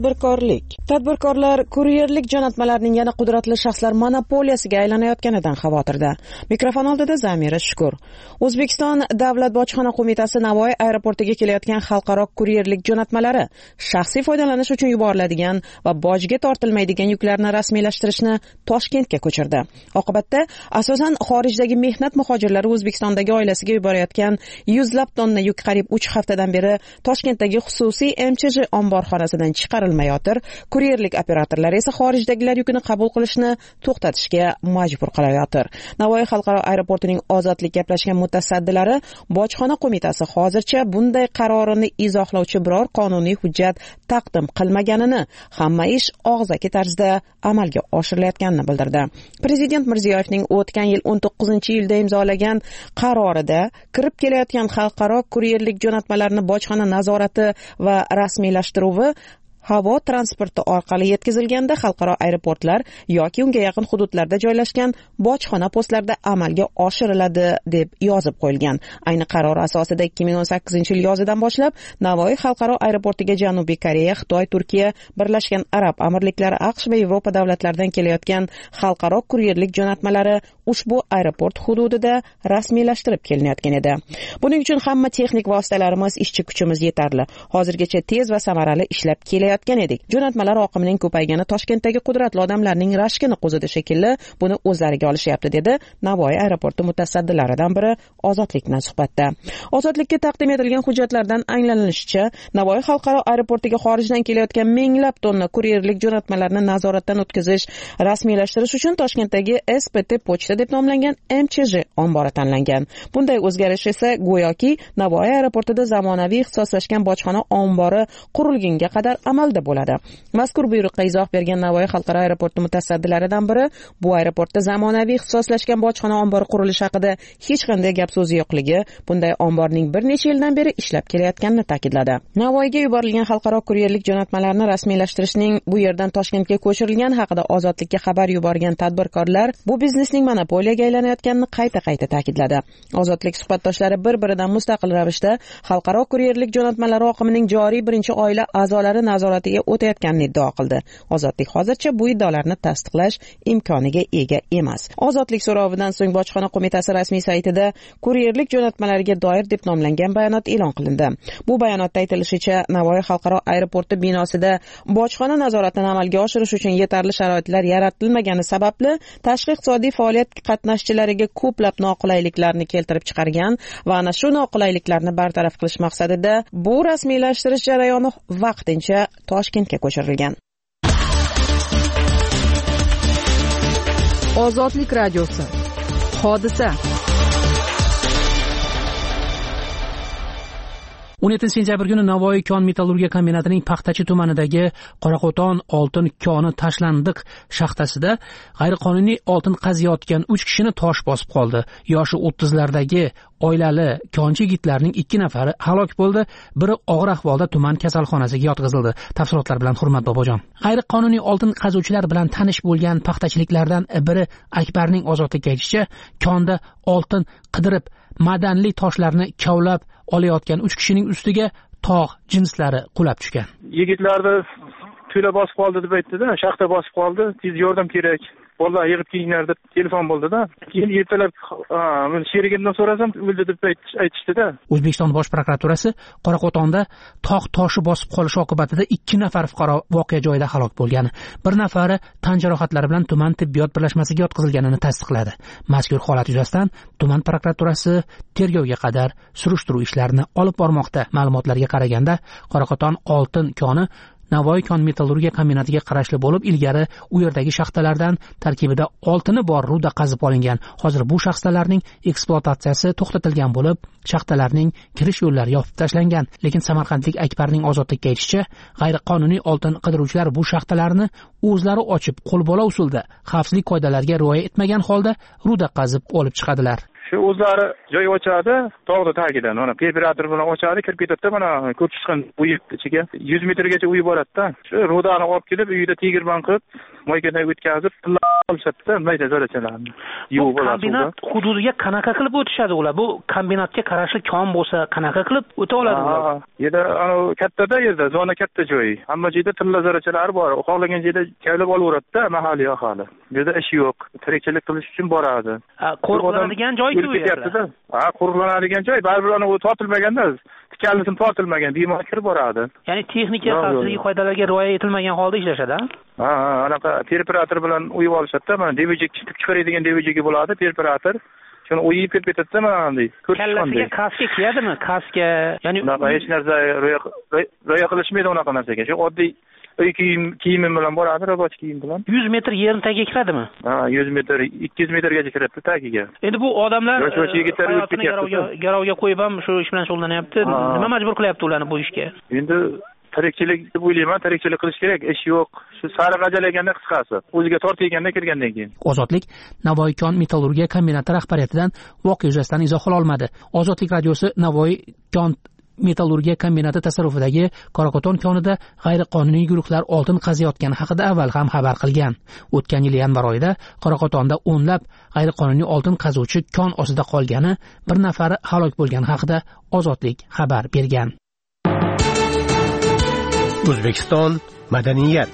tadbirkorlar kuryerlik jo'natmalarining yana qudratli shaxslar monopoliyasiga aylanayotganidan xavotirda. Mikrofon oldida Zamira Shukur. O'zbekiston Davlat bojxona qo'mitasi Navoiy aeroportiga kelayotgan xalqaro kuryerlik jo'natmalari shaxsiy foydalanish uchun yuboriladigan va bojga tortilmaydigan yuklarni rasmiylashtirishni Toshkentga ko'chirdi. Oqibatda asosan xorijdagi mehnat muhojirlari O'zbekistondagi oilasiga yuborayotgan 100 lab tonna yuk qariyb 3 haftadan beri Toshkentdagi xususiy MChJ omborxonasidan chiqarilmayotir. Kuryerlik operatorlari esa xorijdagilar yukini qabul qilishni to'xtatishga majbur qilayotir. Navoiy xalqaro aeroportining ozodlik gaplashgan mutasaddilari bojxona qo'mitasi hozircha bunday qarorini izohlovchi biror qonuniy hujjat taqdim qilmaganini, hamma ish og'zaki tarzda amalga oshirilayotganini bildirdi. Prezident Mirziyoyevning o'tgan yil 19-yilda imzolagan qarorida kirib kelayotgan xalqaro kuryerlik jo'natmalarini bojxona nazorati va rasmiylashtiruvi havo transporti orqali yetkazilganda xalqaro aeroportlar yoki unga yaqin hududlarda joylashgan bojxona postlarida amalga oshiriladi deb yozib qo'yilgan. Ayni qaror asosida 2018-yil yozidan boshlab Navoiy xalqaro aeroportiga Janubiy Koreya, Xitoy, Turkiya, Birlashgan Arab Amirliklari, AQSh va Yevropa davlatlaridan kelayotgan xalqaro kuryerlik jo'natmalari ushbu aeroport hududida rasmiylashtirib kelinayotgan edi. Buning uchun hamma texnik vositalarimiz, ishchi kuchimiz yetarli. Hozirgacha tez va samarali ishlab kelayotgan edik. Jo'natmalar oqimining ko'paygani Toshkentdagi qudratli odamlarning rashkini qo'zidi shekilli, buni o'zlariga olishyapti dedi Navoiy aeroporti mutasaddilaridan biri Ozodlik bilan suhbatda. Ozodlikka taqdim etilgan hujjatlardan anglanilishicha, Navoiy xalqaro aeroportiga xorijdan kelayotgan minglab tonna kuryerlik jo'natmalarini nazoratdan o'tkazish, rasmiylashtirish uchun Toshkentdagi SPT pochta deb nomlangan MChJ ombori tanlangan. Bunday o'zgarish esa go'yoki Navoiy aeroportida zamonaviy ixtisoslashgan bojxona ombori qurilgunga qadar amalda bo'ladi. Mazkur buyruqqa izoh bergan Navoiy xalqaro aeroporti mutasaddilaridan biri bu aeroportda zamonaviy ixtisoslashgan bojxona ombori qurilishi haqida hech qanday gap so'zi yo'qligi, bunday omborning bir necha yildan beri ishlab kelayotganini ta'kidladi. Navoiyga yuborilgan xalqaro kuryerlik jo'natmalarini rasmiylashtirishning bu yerdan Toshkentga ko'chirilgani haqida Ozodlikka xabar yuborgan tadbirkorlar bu biznesning monopoliyaga aylanayotganini qayta ta'kidladi. Ozodlik suhbatdoshlari bir-biridan mustaqil ravishda xalqaro kuryerlik jo'natmalari oqimining joriy birinchi oila a'zolari nazoratiga o'tayotganini iddao qildi. Ozodlik hozircha bu iddaolarni tasdiqlash imkoniga ega emas. Ozodlik so'rovidan so'ng bojxona qo'mitasi rasmiy saytida kuryerlik jo'natmalariga doir deb nomlangan bayonot e'lon qilindi. Bu bayonotda aytilishicha, Navoiy xalqaro aeroporti binosida bojxona nazoratini amalga oshirish uchun yetarli sharoitlar yaratilmagani sababli tashqi iqtisodiy faoliyat qatnashchilariga ko'plab noqulayliklarni keltirib chiqargan va ana shu noqulayliklarni bartaraf qilish maqsadida bu rasmiylashtirish jarayoni vaqtincha Toshkentga ko'chirilgan. Ozodlik radiosi. Hodisa. 17 kuni Navoiy kon metallurgiya kombinatining Paxtachi tumanidagi Qoraqo'ton oltin koni tashlandiq shaxtasida g'ayriqonuniy oltin qaziyotgan 3 kishini tosh bosib qoldi. Yoshi 30lardagi oilali konchi yigitlarning 2 nafari halok bo'ldi, biri og'ir ahvolda tuman kasalxonasiga yotqizildi. Tafsilotlar bilan Hurmat Bobojon. G'ayriqonuniy oltin qazuvchilar bilan tanish bo'lgan paxtachiliklardan biri Akbarning Ozodlikka aytishicha, konda oltin qidirib madanli toshlarni kavlab olayotgan 3 kishining ustiga tog' jinslari qulab tushgan. Yigitlarni to'la bosib qoldi deb aytdi-da, shaxta bosib qoldi, tez yordam kerak. bolalar yig'ib kelinglar deb telefon bo'ldida. Keyin ertalab men sherigimdan so'rasam, o'ldi deb aytishdida. O'zbekiston Bosh prokuraturasi Qoraqo'tonda tog' toshi bosib qolish oqibatida 2 nafar fuqaro voqea joyida halok bo'lgan. Bir nafari tan jarohatlari bilan tuman tibbiyot birlashmasiga yotqizilganini tasdiqladi. Mazkur holat yuzasidan tuman prokuraturasi tergovga qadar surishtiruv ishlarini olib bormoqda. Ma'lumotlarga qaraganda, Qoraqo'ton oltin koni Navoiy kon metallurgiya kombinatiga qarashli bo'lib, ilgari u yerdagi shaxtalardan tarkibida oltini bor ruda qazib olingan. Hozir bu shaxtalarning ekspluatatsiyasi to'xtatilgan bo'lib, shaxtalarning kirish yo'llari yopib tashlangan. Lekin samarqandlik Akbarning Ozodlikka aytishicha, g'ayriqonuniy oltin qidiruvchilar bu shaxtalarni o'zlari ochib, qo'lbola usulda xavfsizlik qoidalariga rioya etmagan holda ruda qazib olib chiqadilar. Shu o'zlari joy ochadi, tog'da tagidan, mana operator bilan ochadi, kirib ketadi, mana ko'p chiqqan uy ichiga 100 metrgacha uy boradi-da. Shu rodani olib kelib, uyida tegirmon qilib, moykadan o'tkazib, olishadi-da, mayda zarrachalarni. Yo'q, kombinat hududiga qanaqa qilib o'tishadi ular? Bu kombinatga qarashli kon bo'lsa, qanaqa qilib o'ta oladi ular? Yerda kattada yerda, zona katta joy. Hamma joyda tilla zarrachalari bor. Xohlagan joyda kaylab olaveradi-da mahalliy aholi. Bu yerda ish yo'q. Tirikchilik qilish uchun boradi. Qo'rqiladigan joy qo'riqlanadigan joy, baribir u tortilmaganda, tikanlisini tortilmagan, bemalol kirib boradi. Ya'ni texnika xavfsizlik qoidalariga rioya etilmagan holda ishlashadi. Anaqa operator bilan uyib olishadi-da, mana DVJ chiqib chiqaradigan DVJga bo'ladi, operator. Shuni uyib ketadi-da, mana bunday. Kallasiga kaska kiyadimi? Kaska, ya'ni hech narsa rioya qilishmaydi unaqa narsaga. Shu oddiy uy kiyimi bilan boradi, roboch kiyim bilan. 100 metr yerni tagiga kiradimi? 100 metr, 200 metrgacha kiradi tagiga. Endi bu odamlar garovga qo'yib ham shu ish bilan shug'ullanyapti. Nima majbur qilyapti ularni bu ishga? Endi tirikchilik deb o'ylayman, tirikchilik qilish kerak, ish yo'q. Shu sariq ajalaganda qisqasi, o'ziga tortilganda kirgandan keyin. Ozodlik Navoiy kon metallurgiya kombinati rahbariyatidan voqea yuzasidan izoh ola olmadi. Ozodlik radiosi Navoiy kon metallurgiya kombinati tasarrufidagi Qoraqo'ton konida g'ayriqonuniy guruhlar oltin qaziyotgani haqida avval ham xabar qilgan. O'tgan yil yanvar oyida Qoraqo'tonda o'nlab g'ayriqonuniy oltin qazuvchi kon ostida qolgani, bir nafari halok bo'lgani haqida Ozodlik xabar bergan. O'zbekiston madaniyat.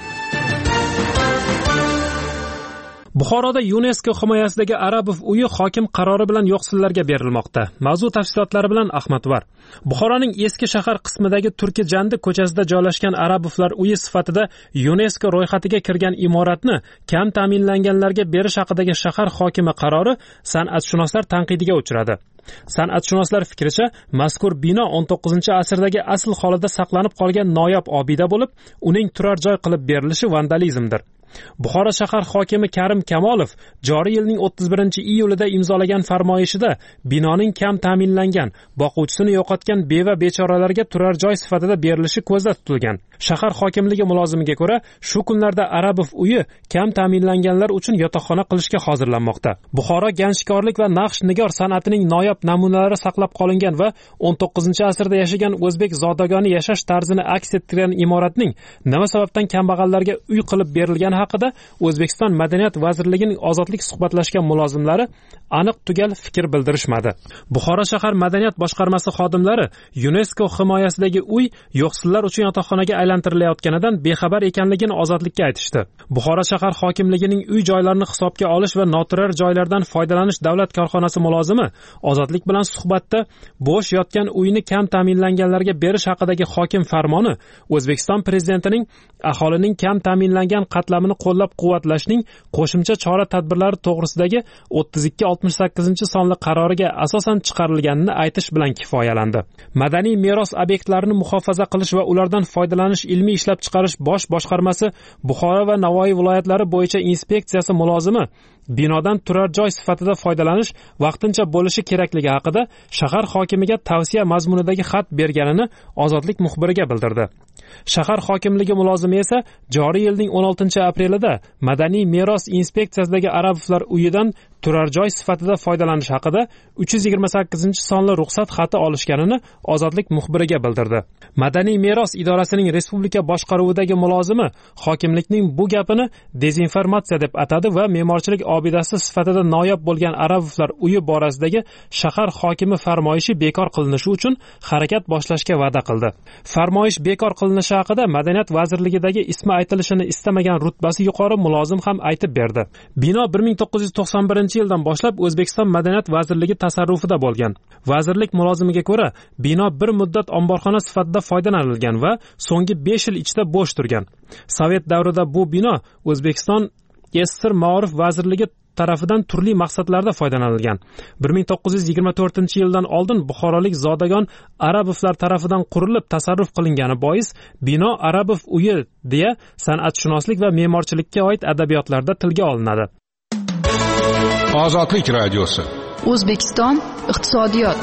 Buxoroda UNESCO himoyasidagi Arabov uyi hokim qarori bilan yo'qsillarga berilmoqda. Mavzu tafsilotlari bilan Ahmadvar. Buxoroning eski shahar qismidagi Turki Jandi ko'chasida joylashgan Arabovlar uyi sifatida UNESCO ro'yxatiga kirgan imoratni kam ta'minlanganlarga berish haqidagi shahar hokimi qarori san'atshunoslar tanqidiga uchradi. San'atshunoslar fikricha, mazkur bino 19-asrdagi asl holida saqlanib qolgan noyob obida bo'lib, uning turar joy qilib berilishi vandalizmdir. Buxoro shahar hokimi Karim Kamolov joriy yilning 31-iyulida imzolagan farmoyishida binoning kam ta'minlangan, boquvchisini yo'qotgan beva bechoralarga turar joy sifatida berilishi ko'zda tutilgan. Shahar hokimligi mulozimiga ko'ra, shu kunlarda Arabov uyi kam ta'minlanganlar uchun yotoqxona qilishga hozirlanmoqda. Buxoro ganjkorlik va naqsh nigor san'atining noyob namunalari saqlab qolingan va 19-asrda yashagan o'zbek zodagoni yashash tarzini aks ettirgan imoratning nima sababdan kambag'allarga uy qilib berilgani haqida O'zbekiston Madaniyat vazirligining ozodlik suhbatlashgan mulozimlari aniq tugal fikr bildirishmadi. Buxoro shahar madaniyat boshqarmasi xodimlari UNESCO himoyasidagi uy yo'qsillar uchun yotoqxonaga aylantirilayotganidan bexabar ekanligini ozodlikka aytishdi. Buxoro shahar hokimligining uy joylarini hisobga olish va noturar joylardan foydalanish davlat korxonasi mulozimi ozodlik bilan suhbatda bo'sh yotgan uyni kam ta'minlanganlarga berish haqidagi hokim farmoni O'zbekiston prezidentining aholining kam ta'minlangan qatlamini qo'llab-quvvatlashning qo'shimcha chora-tadbirlari to'g'risidagi 32-68-sonli qaroriga asosan chiqarilganini aytish bilan kifoyalandi. Madaniy meros obyektlarini muhofaza qilish va ulardan foydalanish ilmiy ishlab chiqarish bosh boshqarmasi Buxoro va Navoiy viloyatlari bo'yicha inspeksiyasi mulozimi binodan turar joy sifatida foydalanish vaqtincha bo'lishi kerakligi haqida shahar hokimiga tavsiya mazmunidagi xat berganini Ozodlik muxbiriga bildirdi. Shahar hokimligi mulozimi esa joriy yilning 16-aprelida Madaniy meros inspeksiyasidagi Arabovlar uyidan turar joy sifatida foydalanish haqida 328-sonli ruxsat xati olishganini Ozodlik muxbiriga bildirdi. Madaniy meros idorasining respublika boshqaruvidagi mulozimi hokimlikning bu gapini dezinformatsiya deb atadi va me'morchilik obidasi sifatida noyob bo'lgan Arabovlar uyi borasidagi shahar hokimi farmoyishi bekor qilinishi uchun harakat boshlashga va'da qildi. Farmoyish bekor qilinishi haqida Madaniyat vazirligidagi ismi aytilishini istamagan rutbasi yuqori mulozim ham aytib berdi. Bino 1991-yildan boshlab O'zbekiston Madaniyat vazirligi tasarrufida bo'lgan. Vazirlik mulozimiga ko'ra, bino bir muddat omborxona sifatida foydalanilgan va so'nggi 5 yil ichida bo'sh turgan. Sovet davrida bu bino O'zbekiston SSR Ma'rif vazirligi tarafidan turli maqsadlarda foydalanilgan. 1924-yildan oldin buxorolik zodagon Arabovlar tarafidan qurilib tasarruf qilingani bois bino Arabov uyi deya san'atshunoslik va me'morchilikka oid adabiyotlarda tilga olinadi. Ozodlik radiosi. O'zbekiston iqtisodiyot.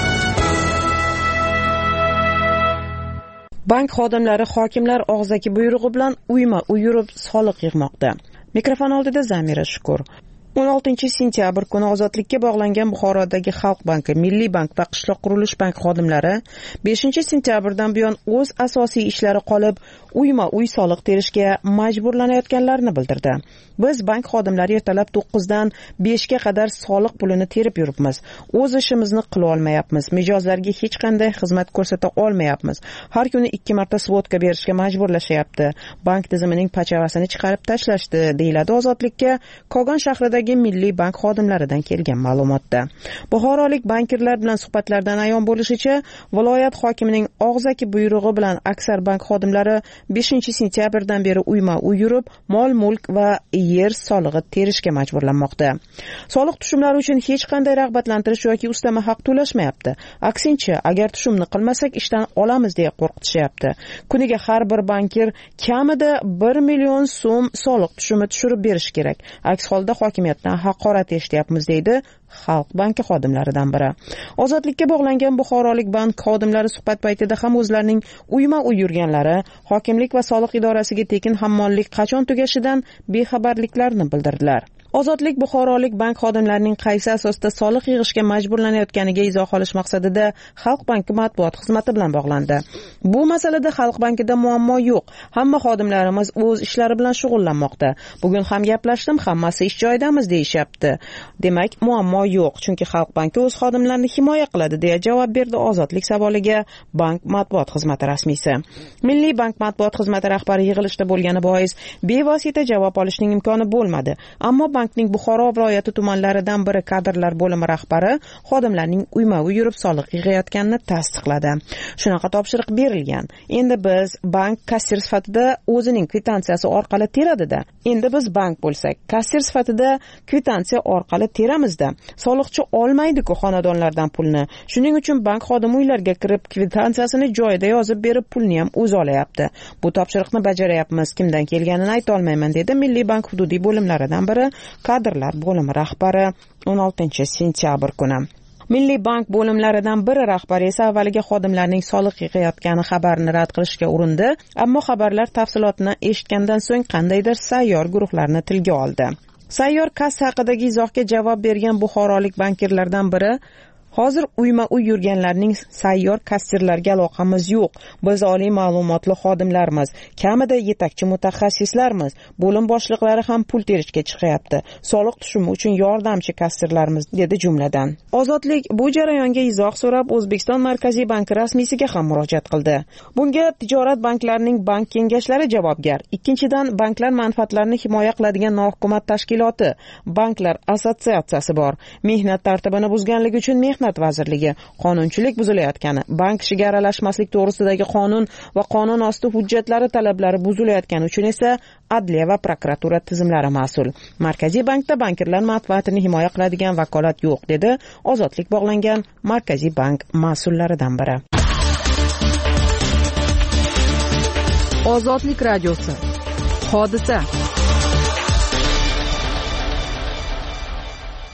Bank xodimlari hokimlar og'zaki buyrug'i bilan uyma-uy yurib soliq yig'moqda. Mikrofon oldida Zamira Shukur. 16-sentyabr kuni ozodlikka bog'langan Buxorodagi Xalq banki, Milliy bank va Qishloq qurilish bank xodimlari 5-sentyabrdan buyon o'z asosiy ishlari qolib, uyma-uy soliq terishga majburlanayotganlarini bildirdi. Biz bank xodimlari ertalab 9 dan 5 ga qadar soliq pulini terib yuribmiz. O'z ishimizni qila olmayapmiz. Mijozlarga hech qanday xizmat ko'rsata olmayapmiz. Har kuni 2 marta svotka berishga majburlashyapti. Bank tizimining pachavasini chiqarib tashlashdi, deyiladi Ozodlikka Kogon shahridagi Milliy bank xodimlaridan kelgan ma'lumotda. Buxorolik bankirlar bilan suhbatlardan ayon bo'lishicha, viloyat hokimining og'zaki buyrug'i bilan aksar bank xodimlari 5-sentyabrdan beri uyma-uy yurib, mol-mulk va yer solig'i terishga majburlanmoqda. Soliq tushumlari uchun hech qanday rag'batlantirish yoki ustama haq to'lashmayapti. Aksincha, agar tushumni qilmasak ishdan olamiz deya qo'rqitishyapti. Kuniga har bir bankir kamida 1 million so'm soliq tushumi tushirib berish kerak. Aks holda hokimiyatdan haqorat eshityapmiz, deydi Xalq banki xodimlaridan biri. Ozodlikka bog'langan buxorolik bank xodimlari suhbat paytida ham o'zlarining uyma-uy yurganlari, hokimlik va soliq idorasiga tekin hammollik qachon tugashidan bexabarliklarini bildirdilar. Ozodlik buxorolik bank xodimlarining qaysi asosda soliq yig'ishga majburlanayotganiga izoh olish maqsadida Xalq banki matbuot xizmati bilan bog'landi. Bu masalada Xalq bankida muammo yo'q. Hamma xodimlarimiz o'z ishlari bilan shug'ullanmoqda. Bugun ham gaplashdim, hammasi ish joyidamiz deyishyapti. Demak, muammo yo'q, chunki Xalq banki o'z xodimlarini himoya qiladi, deya javob berdi Ozodlik savoliga bank matbuot xizmati rasmiysi. Milliy bank matbuot xizmati rahbari yig'ilishda bo'lgani bois bevosita javob olishning imkoni bo'lmadi. Ammo bankning Buxoro viloyati tumanlaridan biri kadrlar bo'limi rahbari xodimlarning uyma-uy yurib soliq yig'ayotganini tasdiqladi. Shunaqa topshiriq berilgan. Endi biz bank kassir sifatida o'zining kvitantsiyasi orqali teradida. Endi biz bank bo'lsak, kassir sifatida kvitansiya orqali teramizda. Soliqchi olmaydi-ku xonadonlardan pulni. Shuning uchun bank xodimi uylarga kirib kvitantsiyasini joyida yozib berib pulni ham o'zi olayapti. Bu topshiriqni bajaryapmiz. Kimdan kelganini ayta olmayman, dedi Milliy bank hududiy bo'limlaridan biri kadrlar bo'limi rahbari 16-sentyabr kuni. Milliy bank bo'limlaridan biri rahbari esa avvaliga xodimlarning soliq yig'ayotgani xabarini rad qilishga urindi, ammo xabarlar tafsilotini eshitgandan so'ng qandaydir sayyor guruhlarni tilga oldi. Sayyor kassa haqidagi izohga javob bergan buxorolik bankirlardan biri: hozir uyma-uy yurganlarning sayyor kassirlarga aloqamiz yo'q. Biz oliy ma'lumotli xodimlarmiz, kamida yetakchi mutaxassislarmiz. Bo'lim boshliqlari ham pul terishga chiqyapti. Soliq tushumi uchun yordamchi kassirlarmiz, dedi jumladan. Ozodlik bu jarayonga izoh so'rab O'zbekiston Markaziy banki rasmiysiga ham murojaat qildi. Bunga tijorat banklarining bank kengashlari javobgar. Ikkinchidan, banklar manfaatlarini himoya qiladigan nohukumat tashkiloti, banklar assotsiatsiyasi bor. Mehnat tartibini buzganligi uchun Mehnat vazirligi, qonunchilik buzilayotgani, bank ishiga aralashmaslik to'g'risidagi qonun va qonun osti hujjatlari talablari buzilayotgani uchun esa adliya va prokuratura tizimlari mas'ul. Markaziy bankda bankirlar manfaatini himoya qiladigan vakolat yo'q, dedi Ozodlik bog'langan Markaziy bank mas'ullaridan biri. Ozodlik radiosi. Hodisa.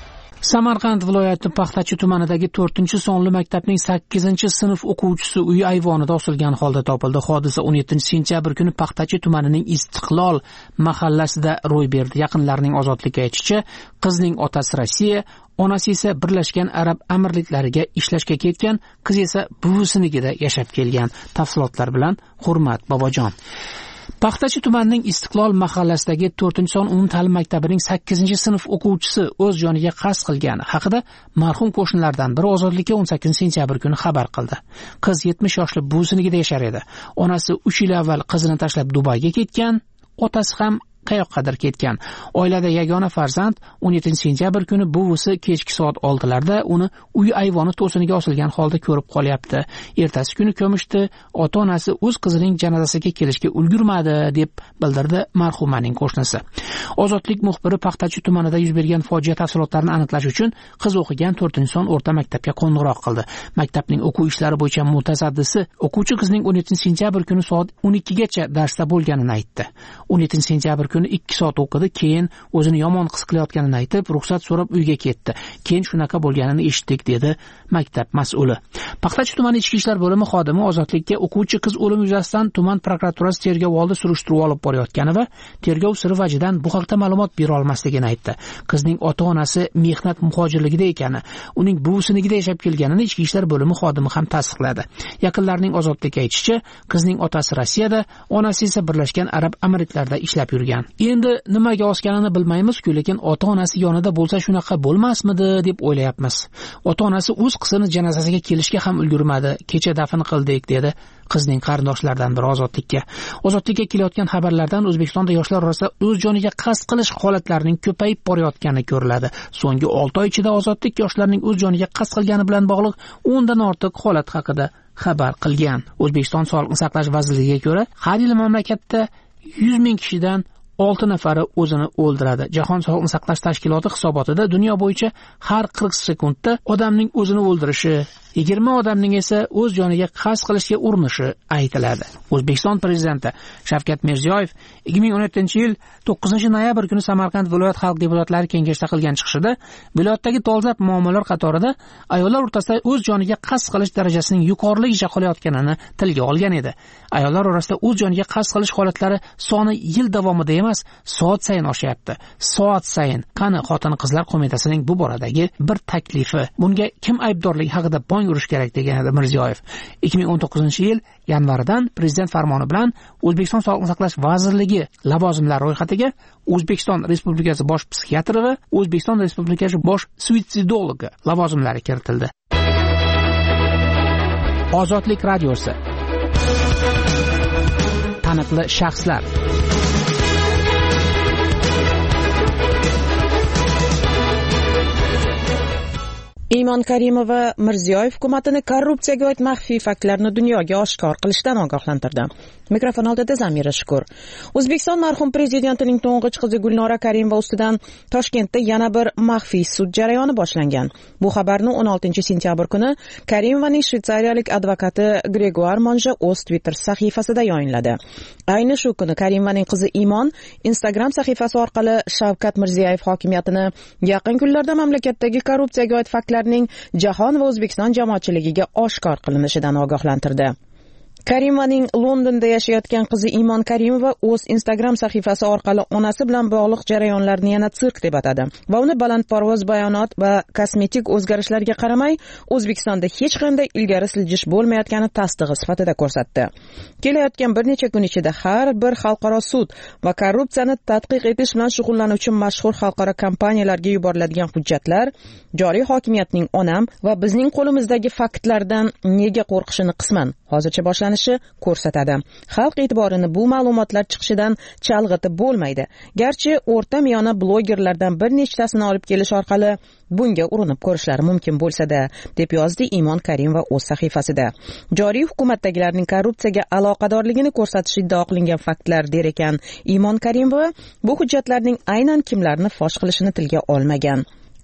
Samarqand viloyati Paxtachi tumanidagi 4-sonli maktabning 8-sinf o'quvchisi uy ayvonida osilgan holda topildi. Hodisa 17-sentyabr kuni Paxtachi tumanining Istiqlol mahallasida ro'y berdi. Yaqinlarning ozodlikka aytishicha, qizning otasi Rossiya, onasi esa Birlashgan Arab Amirliklariga ishlashga ketgan, qiz esa buvisinikida yashab kelgan. Tafsilotlar bilan Hurmat Bobojon. Paxtachi tumanining Istiqlol mahallasidagi 4-son umum ta'lim maktabining 8-sinf o'quvchisi o'z joniga qasd qilgani haqida marhum qo'shnilardan biri Ozodlikka 18-sentyabr kuni xabar qildi. Qiz 70 yoshli buvisinikida yashar edi. Onasi 3 yil avval qizini tashlab Dubayga ketgan, otasi ham qayoqqadir ketgan. Oilada yagona farzand 17-sentyabr kuni buvisi kechki soat 6larda uni uy ayvoni to'siniga osilgan holda ko'rib qolyapti. Ertasi kuni ko'mishdi. Ota-onasi o'z qizining janozasiga kelishga ulgurmadi deb bildirdi marhumaning qo'shnisi. Ozodlik muxbiri Paxtachi tumanida yuz bergan fojia tafsilotlarini aniqlash uchun qiz o'qigan 4-son o'rta maktabga qo'ng'iroq qildi. Maktabning o'quv ishlari bo'yicha mutasaddisi o'quvchi qizning 17-sentyabr kuni soat 12gacha darsda bo'lganini aytdi. 17-sentyabr kuni 2 soat o'qidi, keyin o'zini yomon his qilayotganini aytib, ruxsat so'rab uyga ketdi. Keyin shunaqa bo'lganini eshitdik, dedi maktab mas'uli. Paxtachi tumani ichki ishlar bo'limi xodimi Ozodlikka o'quvchi qiz o'limi yuzasidan tuman prokuraturasi tergov oldi surishtiruv olib borayotgani va tergov siri vajidan bu haqda ma'lumot bera olmasligini aytdi. Qizning ota-onasi mehnat muhojirligida ekani, uning buvisinikida yashab kelganini ichki ishlar bo'limi xodimi ham tasdiqladi. Yaqinlarning Ozodlikka aytishicha, qizning otasi Rossiyada, onasi esa Birlashgan Arab Amirliklarida ishlab yurgan. Endi nimaga osganini bilmaymiz-ku, lekin ota-onasi yonida bo'lsa shunaqa bo'lmasmidi deb o'ylayapmiz. Ota-onasi o'z qizini janozasiga kelishga ham ulgurmadi. Kecha dafn qildik, dedi qizning qarindoshlaridan biri Ozodlikka. Ozodlikka kelayotgan xabarlardan O'zbekistonda yoshlar orasida o'z joniga qasd qilish holatlarining ko'payib borayotgani ko'riladi. So'nggi 6 oy ichida Ozodlik yoshlarning o'z joniga qasd qilgani bilan bog'liq 10 dan ortiq holat haqida xabar qilgan. O'zbekiston Sog'liqni saqlash vazirligiga ko'ra, har yili mamlakatda 100 ming kishidan 6 nafari o'zini o'ldiradi. Jahon Sog'liqni saqlash tashkiloti hisobotida dunyo bo'yicha har 40 sekundda odamning o'zini o'ldirishi, 20 odamning esa o'z joniga qasd qilishga urinishi aytiladi. O'zbekiston prezidenti Shavkat Mirziyoyev 2017-yil 9-noyabr kuni Samarqand viloyat xalq deputatlari kengashida qilgan chiqishida viloyatdagi dolzarb muammolar qatorida ayollar o'rtasida o'z joniga qasd qilish darajasining yuqoriligicha qolayotganini tilga olgan edi. Ayollar orasida o'z joniga qasd qilish holatlari soni yil davomida emas, soat sayin oshyapti. Soat sayin. Qani Xotin-qizlar qo'mitasining bu boradagi bir taklifi? Bunga kim aybdorligi haqida bong urish kerak, degan edi Mirziyoyev. 2019-yil yanvaridan prezident farmoni bilan O'zbekiston Sog'liqni saqlash vazirligi lavozimlari ro'yxatiga O'zbekiston Respublikasi bosh psixiatri va O'zbekiston Respublikasi bosh suitsidologi lavozimlari kiritildi. Ozodlik radiosi. Taniqli shaxslar. Iymon Karimova Mirziyoyev hukumatini korrupsiyaga oid maxfiy faktlarni dunyoga oshkor qilishdan ogohlantirdi. Mikrofon oldida Zamira Shukur. O'zbekiston marhum prezidentining to'ng'ich qizi Gulnora Karimova ustidan Toshkentda yana bir maxfiy sud jarayoni boshlangan. Bu xabarni 16-sentyabr kuni Karimovaning shvetsariyalik advokati Gregoire Monja o'z Twitter sahifasida yayınladi. Ayni shu kuni Karimovaning qizi Iymon Instagram sahifasi orqali Shavkat Mirziyoyev hokimiyatini yaqin kunlarda mamlakatdagi korrupsiyaga oid faktlarning jahon va O'zbekiston jamoatchiligiga oshkor qilinishidan ogohlantirdi. Karimovaning Londonda yashayotgan qizi Iymon Karimova o'z Instagram sahifasi orqali onasi bilan bog'liq jarayonlarni yana sirk deb atadi va uni balandparvoz bayonot va kosmetik o'zgarishlarga qaramay O'zbekistonda hech qanday ilgari siljish bo'lmayotgani tasdig'i sifatida ko'rsatdi. Kelayotgan bir necha kun ichida har bir xalqaro sud va korrupsiyani tadqiq etish bilan shug'ullanuvchi mashhur xalqaro kompaniyalarga yuboriladigan hujjatlar joriy hokimiyatning onam va bizning qo'limizdagi faktlardan nega qo'rqishini qisman hozircha boshlanishi ko'rsatadi. Xalq e'tiborini bu ma'lumotlar chiqishidan chalg'itib bo'lmaydi. Garchi o'rta miyona blogerlardan bir nechtasini olib kelish orqali bunga urinib ko'rishlari mumkin bo'lsa-da, deb yozdi Iymon Karimova o'z sahifasida. Joriy hukumatdagilarning korrupsiyaga aloqadorligini ko'rsatish iddao qilingan faktlar der ekan Iymon Karimova, bu hujjatlarning aynan kimlarni fosh qilishini tilga olmagan.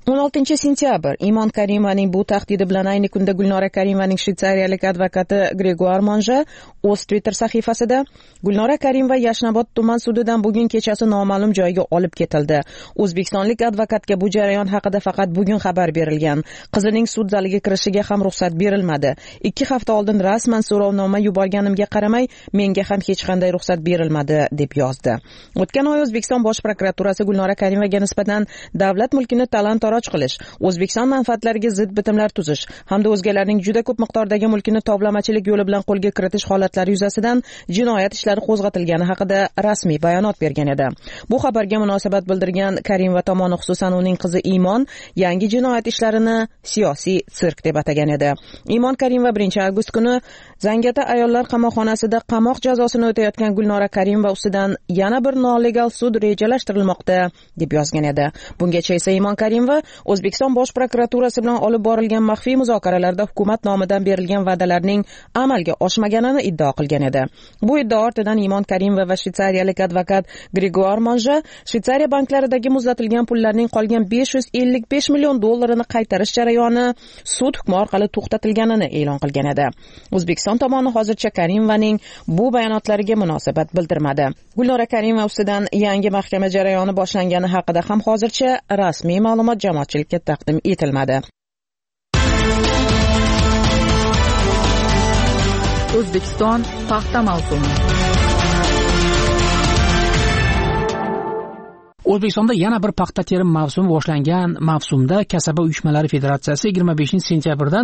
16-sentyabr Imon Karimovaning bu tahdidi bilan ayni kunda Gulnora Karimovaning shvetsariyalik advokati Gregoire Monja o'z Twitter sahifasida Gulnora Karimova Yashnobod tuman sudidan bugun kechasi noma'lum joyga olib ketildi. O'zbekistonlik advokatga bu jarayon haqida faqat bugun xabar berilgan. Qizining sud zaliga kirishiga ham ruxsat berilmadi. 2 hafta oldin rasman so'rovnoma yuborganimga qaramay, menga ham hech qanday ruxsat berilmadi deb yozdi. O'tgan oy O'zbekiston Bosh prokuraturasi Gulnora Karimovaga nisbatan davlat mulkini talon-taroj qilish, O'zbekiston manfaatlariga zid bitimlar tuzish hamda o'zgalarning juda ko'p miqdordagi mulkini tovlamachilik yo'li bilan qo'lga kiritish holatlari yuzasidan jinoyat ishlari qo'zg'atilgani haqida rasmiy bayonot bergan edi. Bu xabarga munosabat bildirgan Karimova tomoni, xususan uning qizi Imon, yangi jinoyat ishlarini siyosiy sirk deb atagan edi. Imon Karimova 1-avgust kuni Zangata ayollar qamoqxonasida qamoq jazosini o'tayotgan Gulnora Karimova ustidan yana bir nolegal sud rejalashtirilmoqda deb yozgan edi. Bungacha esa Imon Karimova O'zbekiston Bosh prokuraturasi bilan olib borilgan maxfiy muzokaralarda hukumat nomidan berilgan va'dalarning amalga oshmaganini iddao qilgan edi. Bu iddao ortidan Imon Karimova va shvetsariyalik advokat Gregoire Monja Shvetsariya banklaridagi muzlatilgan pullarning qolgan 555 million dollarini qaytarish jarayoni sud hukmi orqali to'xtatilganini e'lon qilgan edi. O'zbekiston tomoni hozircha Karimovaning bu bayonotlariga munosabat bildirmadi. Gulnora Karimova ustidan yangi mahkama jarayoni boshlangani haqida ham hozircha rasmiy ma'lumot jamoatchilikka taqdim etilmadi. O'zbekiston paxta mavsumi. O'zbekistonda yana bir paxta terim mavsumi boshlangan mavsumda Kasaba uyushmalari federatsiyasi 25-sentyabrdan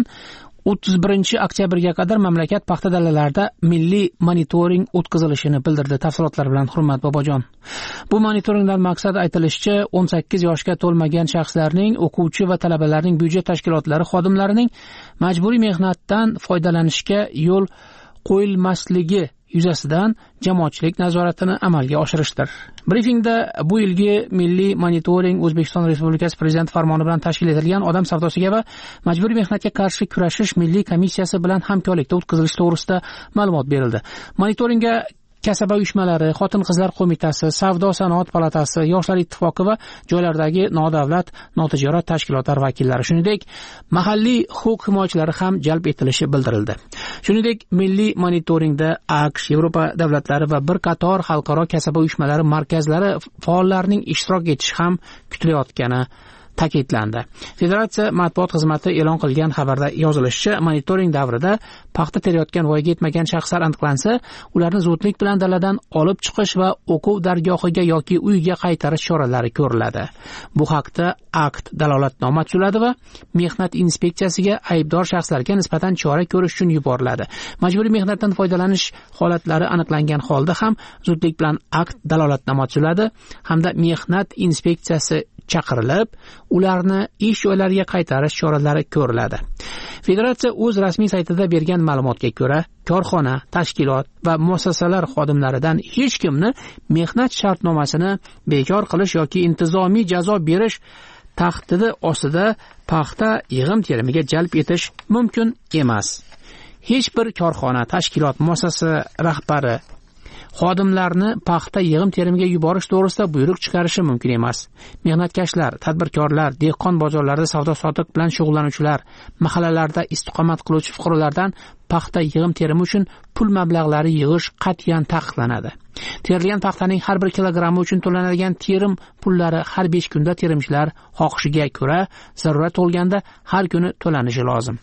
31-oktyabrga qadar mamlakat paxta dalalarida milliy monitoring o'tkazilishini bildirdi. Tafsilotlar bilan Hurmat Bobojon. Bu monitoringdan maqsad aytilishicha 18 yoshga to'lmagan shaxslarning, o'quvchi va talabalarning byudjet tashkilotlari xodimlarining majburiy mehnatdan foydalanishga yo'l qo'yilmasligi yuzasidan jamoatchilik nazoratini amalga oshirishdir. Brifingda bu yilgi milliy monitoring O'zbekiston Respublikasi Prezidenti farmoni bilan tashkil etilgan odam savdosiga va majburiy mehnatga qarshi kurashish milliy komissiyasi bilan hamkorlikda o'tkazilishi to'g'risida ma'lumot berildi. Monitoringga Kasaba uyushmalari, Xotin-qizlar qo'mitasi, Savdo-sanoat palatasi, Yoshlar ittifoqi va joylardagi nodavlat, notijorat tashkilotlar vakillari, shuningdek, mahalliy huquq himoyachilari ham jalb etilishi bildirildi. Shuningdek, milliy monitoringda AQSh, Yevropa davlatlari va bir qator xalqaro kasaba uyushmalari markazlari faollarining ishtirok etishi ham kutilayotgani ta'kidlandi. Federatsiya matbuot xizmati e'lon qilgan xabarda yozilishicha, monitoring davrida paxta terayotgan voyaga yetmagan shaxslar aniqlansa, ularni zudlik bilan daladan olib chiqish va o'quv dargohiga yoki uyga qaytarish choralari ko'riladi. Bu haqda akt dalolatnoma tuziladi va mehnat inspeksiyasiga aybdor shaxslarga nisbatan chora ko'rish uchun yuboriladi. Majburiy mehnatdan foydalanish holatlari aniqlangan holda ham zudlik bilan akt dalolatnoma tuziladi hamda mehnat inspeksiyasi chaqirilib, ularni ish joylariga qaytarish choralari ko'riladi. Federatsiya o'z rasmiy saytida bergan ma'lumotga ko'ra, korxona, tashkilot va muassasalar xodimlaridan hech kimni mehnat shartnomasini bekor qilish yoki intizomiy jazo berish tahdidi ostida paxta yig'im terimiga jalb etish mumkin emas. Hech bir korxona, tashkilot, muassasa rahbari xodimlarni paxta yig'im terimiga yuborish to'g'risida buyruq chiqarishi mumkin emas. Mehnatkashlar, tadbirkorlar, dehqon bozorlarida savdo-sotiq bilan shug'ullanuvchilar, mahallalarda istiqomat qiluvchi fuqarolardan paxta yig'im terimi uchun pul mablag'lari yig'ish qat'iyan taqiqlanadi. Terilgan paxtaning har bir kilogrammi uchun to'lanadigan terim pullari har 5 kunda terimchilar xohishiga ko'ra zarurat bo'lganda har kuni to'lanishi lozim.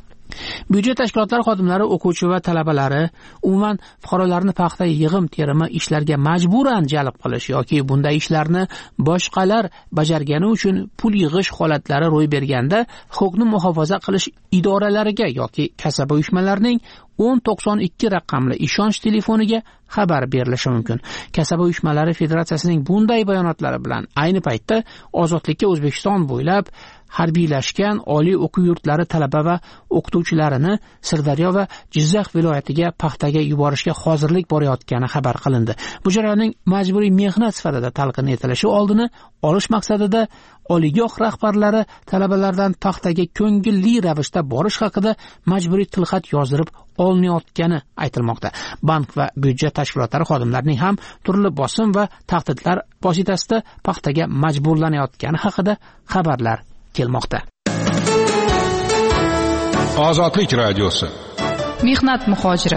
Byudjet tashkilotlari xodimlari, o'quvchi va talabalari umuman fuqarolarni paxta yig'im terimi ishlarga majburan jalb qilish yoki bunday ishlarni boshqalar bajargani uchun pul yig'ish holatlari ro'y berganda huquqni muhofaza qilish idoralariga yoki kasaba uyushmalarining 1092 raqamli ishonch telefoniga xabar berilishi mumkin. Kasaba uyushmalari federatsiyasining bunday bayonotlari bilan ayni paytda ozodlikka O'zbekiston bo'ylab harbiylashgan oliy o'quv yurtlari talaba va o'qituvchilarini Sirdaryo va Jizzax viloyatiga paxtaga yuborishga hozirlik borayotgani xabar qilindi. Bu jarayonning majburiy mehnat sifatida talqin etilishi oldini olish maqsadida oliygoh rahbarlari talabalardan paxtaga ko'ngilli ravishda borish haqida majburiy tilxat yozdirib olinayotgani aytilmoqda. Bank va byudjet tashkilotlari xodimlarining ham turli bosim va tahdidlar vositasida paxtaga majburlanayotgani haqida xabarlar kelmoqda. Ozodlik radiosi. Mehnat muhojiri.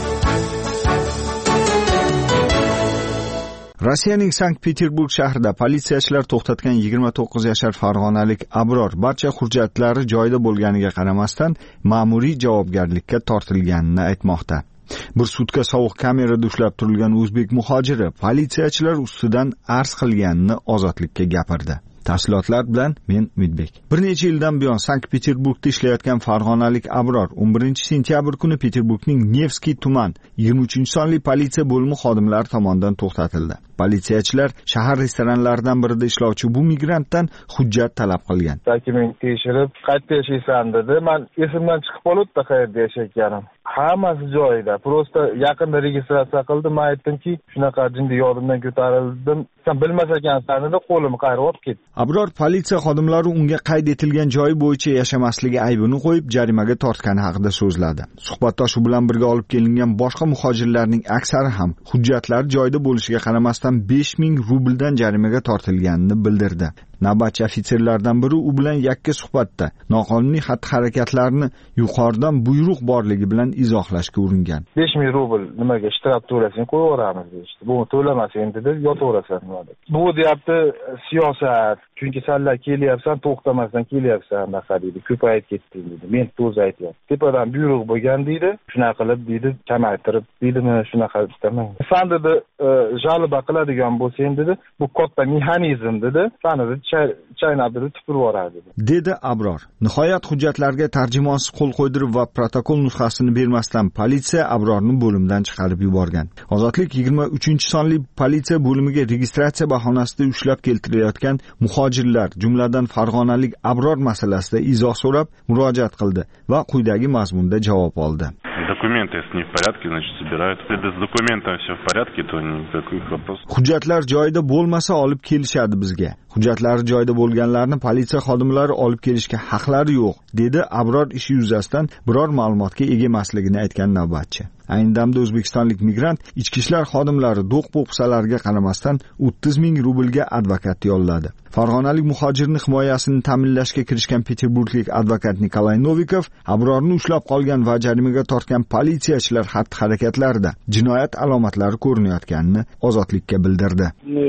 Rossiyaning Sankt-Peterburg shahrida politsiyachilar to'xtatgan 29 yashar farg'onalik Abror barcha hujjatlari joyida bo'lganiga qaramasdan ma'muriy javobgarlikka tortilganini aytmoqda. Bir sutka sovuq kamerada ushlab turilgan o'zbek muhojiri politsiyachilar ustidan arz qilganini Ozodlikka gapirdi. Tafsilotlar bilan men Umidbek. Bir necha yildan buyon Sankt-Peterburgda ishlayotgan farg'onalik Abror 11-sentyabr kuni Peterburgning Nevskiy tuman 23-sonli politsiya bo'limi xodimlari tomonidan to'xtatildi. Politsiyachilar shahar restoranlaridan birida ishlovchi bu migrantdan hujjat talab qilgan. Dokument tekshirib, qayerda yashaysan dedi. Men esimdan chiqib qolibdi qayerda yashayotganim. Hammasi joyida. Prosta yaqinda registratsiya qildim. Men aytdimki, shunaqa jinni yodimdan ko'tarildim. Sen bilmas ekansan dedi, qo'limni qayirib olib ketdi. Abror politsiya xodimlari unga qayd etilgan joyi bo'yicha yashamasligi aybini qo'yib jarimaga tortgani haqida so'zladi. Suhbatdoshu bilan birga olib kelingan boshqa muhojirlarning aksari ham hujjatlari joyida bo'lishiga qaramasdan 5000 rubldan jarimaga tortilganini bildirdi. Navbatchi ofitserlardan biri u bilan yakka suhbatda noqonuniy xatti-harakatlarni yuqoridan buyruq borligi bilan izohlashga uringan. 5000 rubl nimaga ishtirok to'lasang qo'yaveramiz deydi. Bu to'lamasang dedi, yotaverasan dedi. Bu deyapti siyosat. Chunki senlar kelyapsan, to'xtamasdan kelyapsan, naqa deydi. Ko'payib ketding dedi. Men to'z aytyapman. Tepadan buyruq bo'lgan deydi. Shunaqa qilib deydi, kamaytirib deydimi, shunaqa istamang. Sen dedi, jalba qiladigan bo'lsang dedi, bu katta mexanizm dedi. Seni chaynabdi tupurib yuboradi dedi Abror. Nihoyat hujjatlarga tarjimonsiz qo'l qo'ydirib va protokol nusxasini bermasdan politsiya Abrorni bo'limdan chiqarib yuborgan. Ozodlik 23-sonli politsiya bo'limiga registratsiya bahonasida ushlab keltirilayotgan muhojirlar, jumladan farg'onalik Abror masalasida izoh so'rab murojaat qildi va quyidagi mazmunda javob oldi. Документы, если не в порядке, значит, собирают. Если с документами все в порядке, то никаких вопросов. Hujjatlar joyida bo'lmasa olib kelishadi bizga. Hujjatlari joyida bo'lganlarni politsiya xodimlari olib kelishga haqlari yo'q, dedi Abror ishi yuzasidan biror ma'lumotga ega emasligini aytgan navbatchi. Ayni damda o'zbekistonlik migrant ichki ishlar xodimlari do'q-po'pisalarga qaramasdan 30,000 rublga advokat yolladi. Farg'onalik muhojirni himoyasini ta'minlashga kirishgan Peterburglik advokat Nikolay Novikov Abrorni ushlab qolgan va jarimaga tortgan politsiyachilar xatti-harakatlarida jinoyat alomatlari ko'rinayotganini Ozodlikka bildirdi.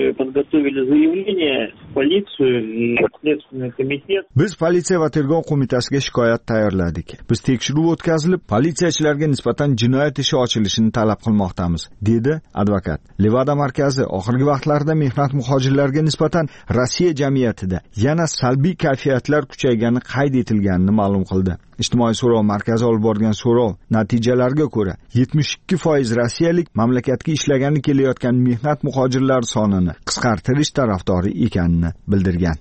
Biz politsiya va tergov qo'mitasiga shikoyat tayyorladik. Biz tekshiruv o'tkazilib, politsiyachilarga nisbatan jinoyat ishi ochilishini talab qilmoqdamiz, dedi advokat. Levada markazi oxirgi vaqtlarda mehnat muhojirlarga nisbatan Rossiya jamiyatida yana salbiy kayfiyatlar kuchaygani qayd etilganini ma'lum qildi. Ijtimoiy so'rov markazi olib borgan so'rov natijalariga ko'ra 72% rossiyalik mamlakatga ishlagani kelayotgan mehnat muhojirlari sonini qisqartirish tarafdori ekanini bildirgan.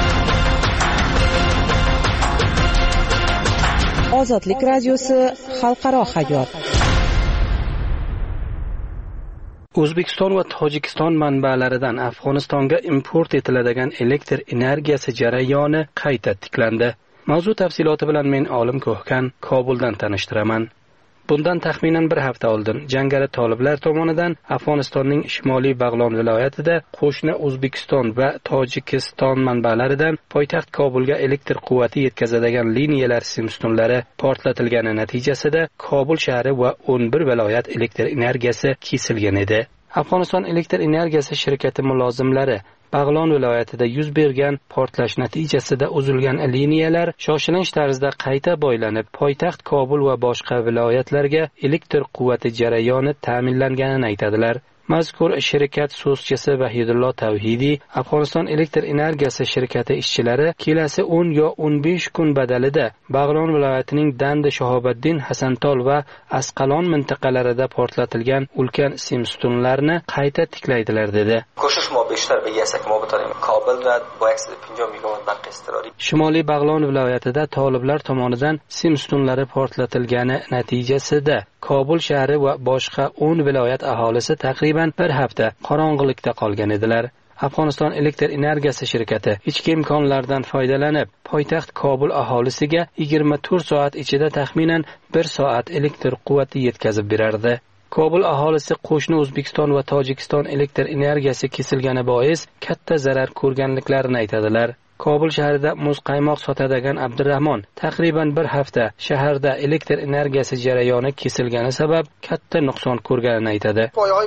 Ozodlik radiosi xalqaro hayot. O'zbekiston va Tojikiston manbalaridan Afg'onistonga import etiladigan elektr energiyasi jarayoni qayta tiklandi. Mavzu tafsiloti bilan men Olim Ko'hkan Kobuldan tanishtiraman. Bundan taxminan bir hafta oldin jangari toliblar tomonidan Afg'onistonning Shimoliy Bag'lon viloyatida qo'shni O'zbekiston va Tojikiston manbalaridan poytaxt Kobulga elektr quvvati yetkazadigan liniyalar simstunlari portlatilgani natijasida Kobul shahri va 11 viloyat elektr energiyasi kesilgan edi. Afg'oniston elektr energiyasi shirkati mulozimlari Bag'lon viloyatida yuz bergan portlash natijasida uzilgan liniyalar shoshilinch tarzda qayta boylanib, poytaxt Kobul va boshqa viloyatlarga elektr quvvati jarayoni ta'minlanganini aytadilar. Mazkur shirkat so'zchisi Vahidullo Tavhidiy Afg'oniston elektr energiyasi shirkati ishchilari kelasi 10 yo 15 kun badalida Bag'lon viloyatining Dandi, Shahobiddin, Hasantol va Asqalon mintaqalarida portlatilgan ulkan simstunlarni qayta tiklaydilar dedi. Shimoliy Bag'lon viloyatida toliblar tomonidan simstunlari portlatilgani natijasida Kobul shahri va boshqa 10 viloyat aholisi taqriban bir hafta qorong'ilikda qolgan edilar. Afg'oniston elektr energiyasi shirkati ichki imkonlardan foydalanib, poytaxt Kobul aholisiga 24 soat ichida taxminan 1 soat elektr quvvati yetkazib berardi. Kobul aholisi qo'shni O'zbekiston va Tojikiston elektr energiyasi kesilgani bois katta zarar ko'rganliklarini aytadilar. Kobul shahrida muz qaymoq sotadigan Abdurahmon taxriban bir hafta shaharda elektr energiyasi jarayoni kesilgani sabab katta nuqson ko'rganini aytadi.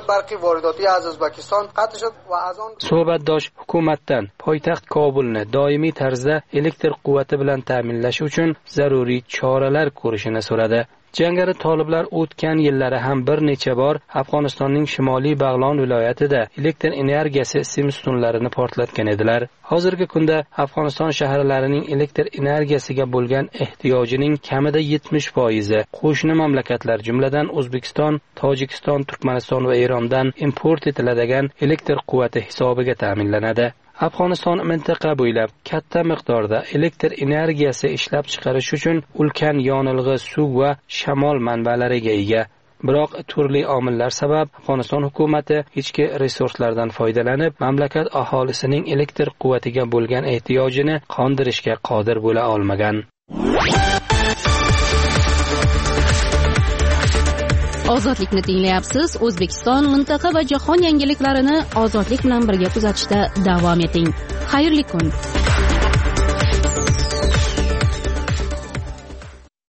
Suhbatdosh hukumatdan poytaxt Kobulni doimiy tarzda elektr quvvati bilan ta'minlash uchun zaruriy choralar ko'rishini so'radi. Jangari toliblar o'tgan yillari ham bir necha bor Afg'onistonning Shimoliy Bag'lon viloyatida elektr energiyasi simstunlarini portlatgan edilar. Hozirgi kunda Afg'oniston shaharlarining elektr energiyasiga bo'lgan ehtiyojining kamida 70% qo'shni mamlakatlar, jumladan O'zbekiston, Tojikiston, Turkmaniston va Erondan import etiladigan elektr quvvati hisobiga ta'minlanadi. Afg'oniston mintaqa bo'ylab katta miqdorda elektr energiyasi ishlab chiqarish uchun ulkan yonilg'i suv va shamol manbalariga ega. Biroq turli omillar sabab Afg'oniston hukumati ichki resurslardan foydalanib, mamlakat aholisining elektr quvvatiga bo'lgan ehtiyojini qondirishga qodir bo'la olmagan. Ozodlikni tinglayapsiz. O'zbekiston, mintaqa va jahon yangiliklarini ozodlik bilan birga kuzatishda davom eting. Xayrli kun.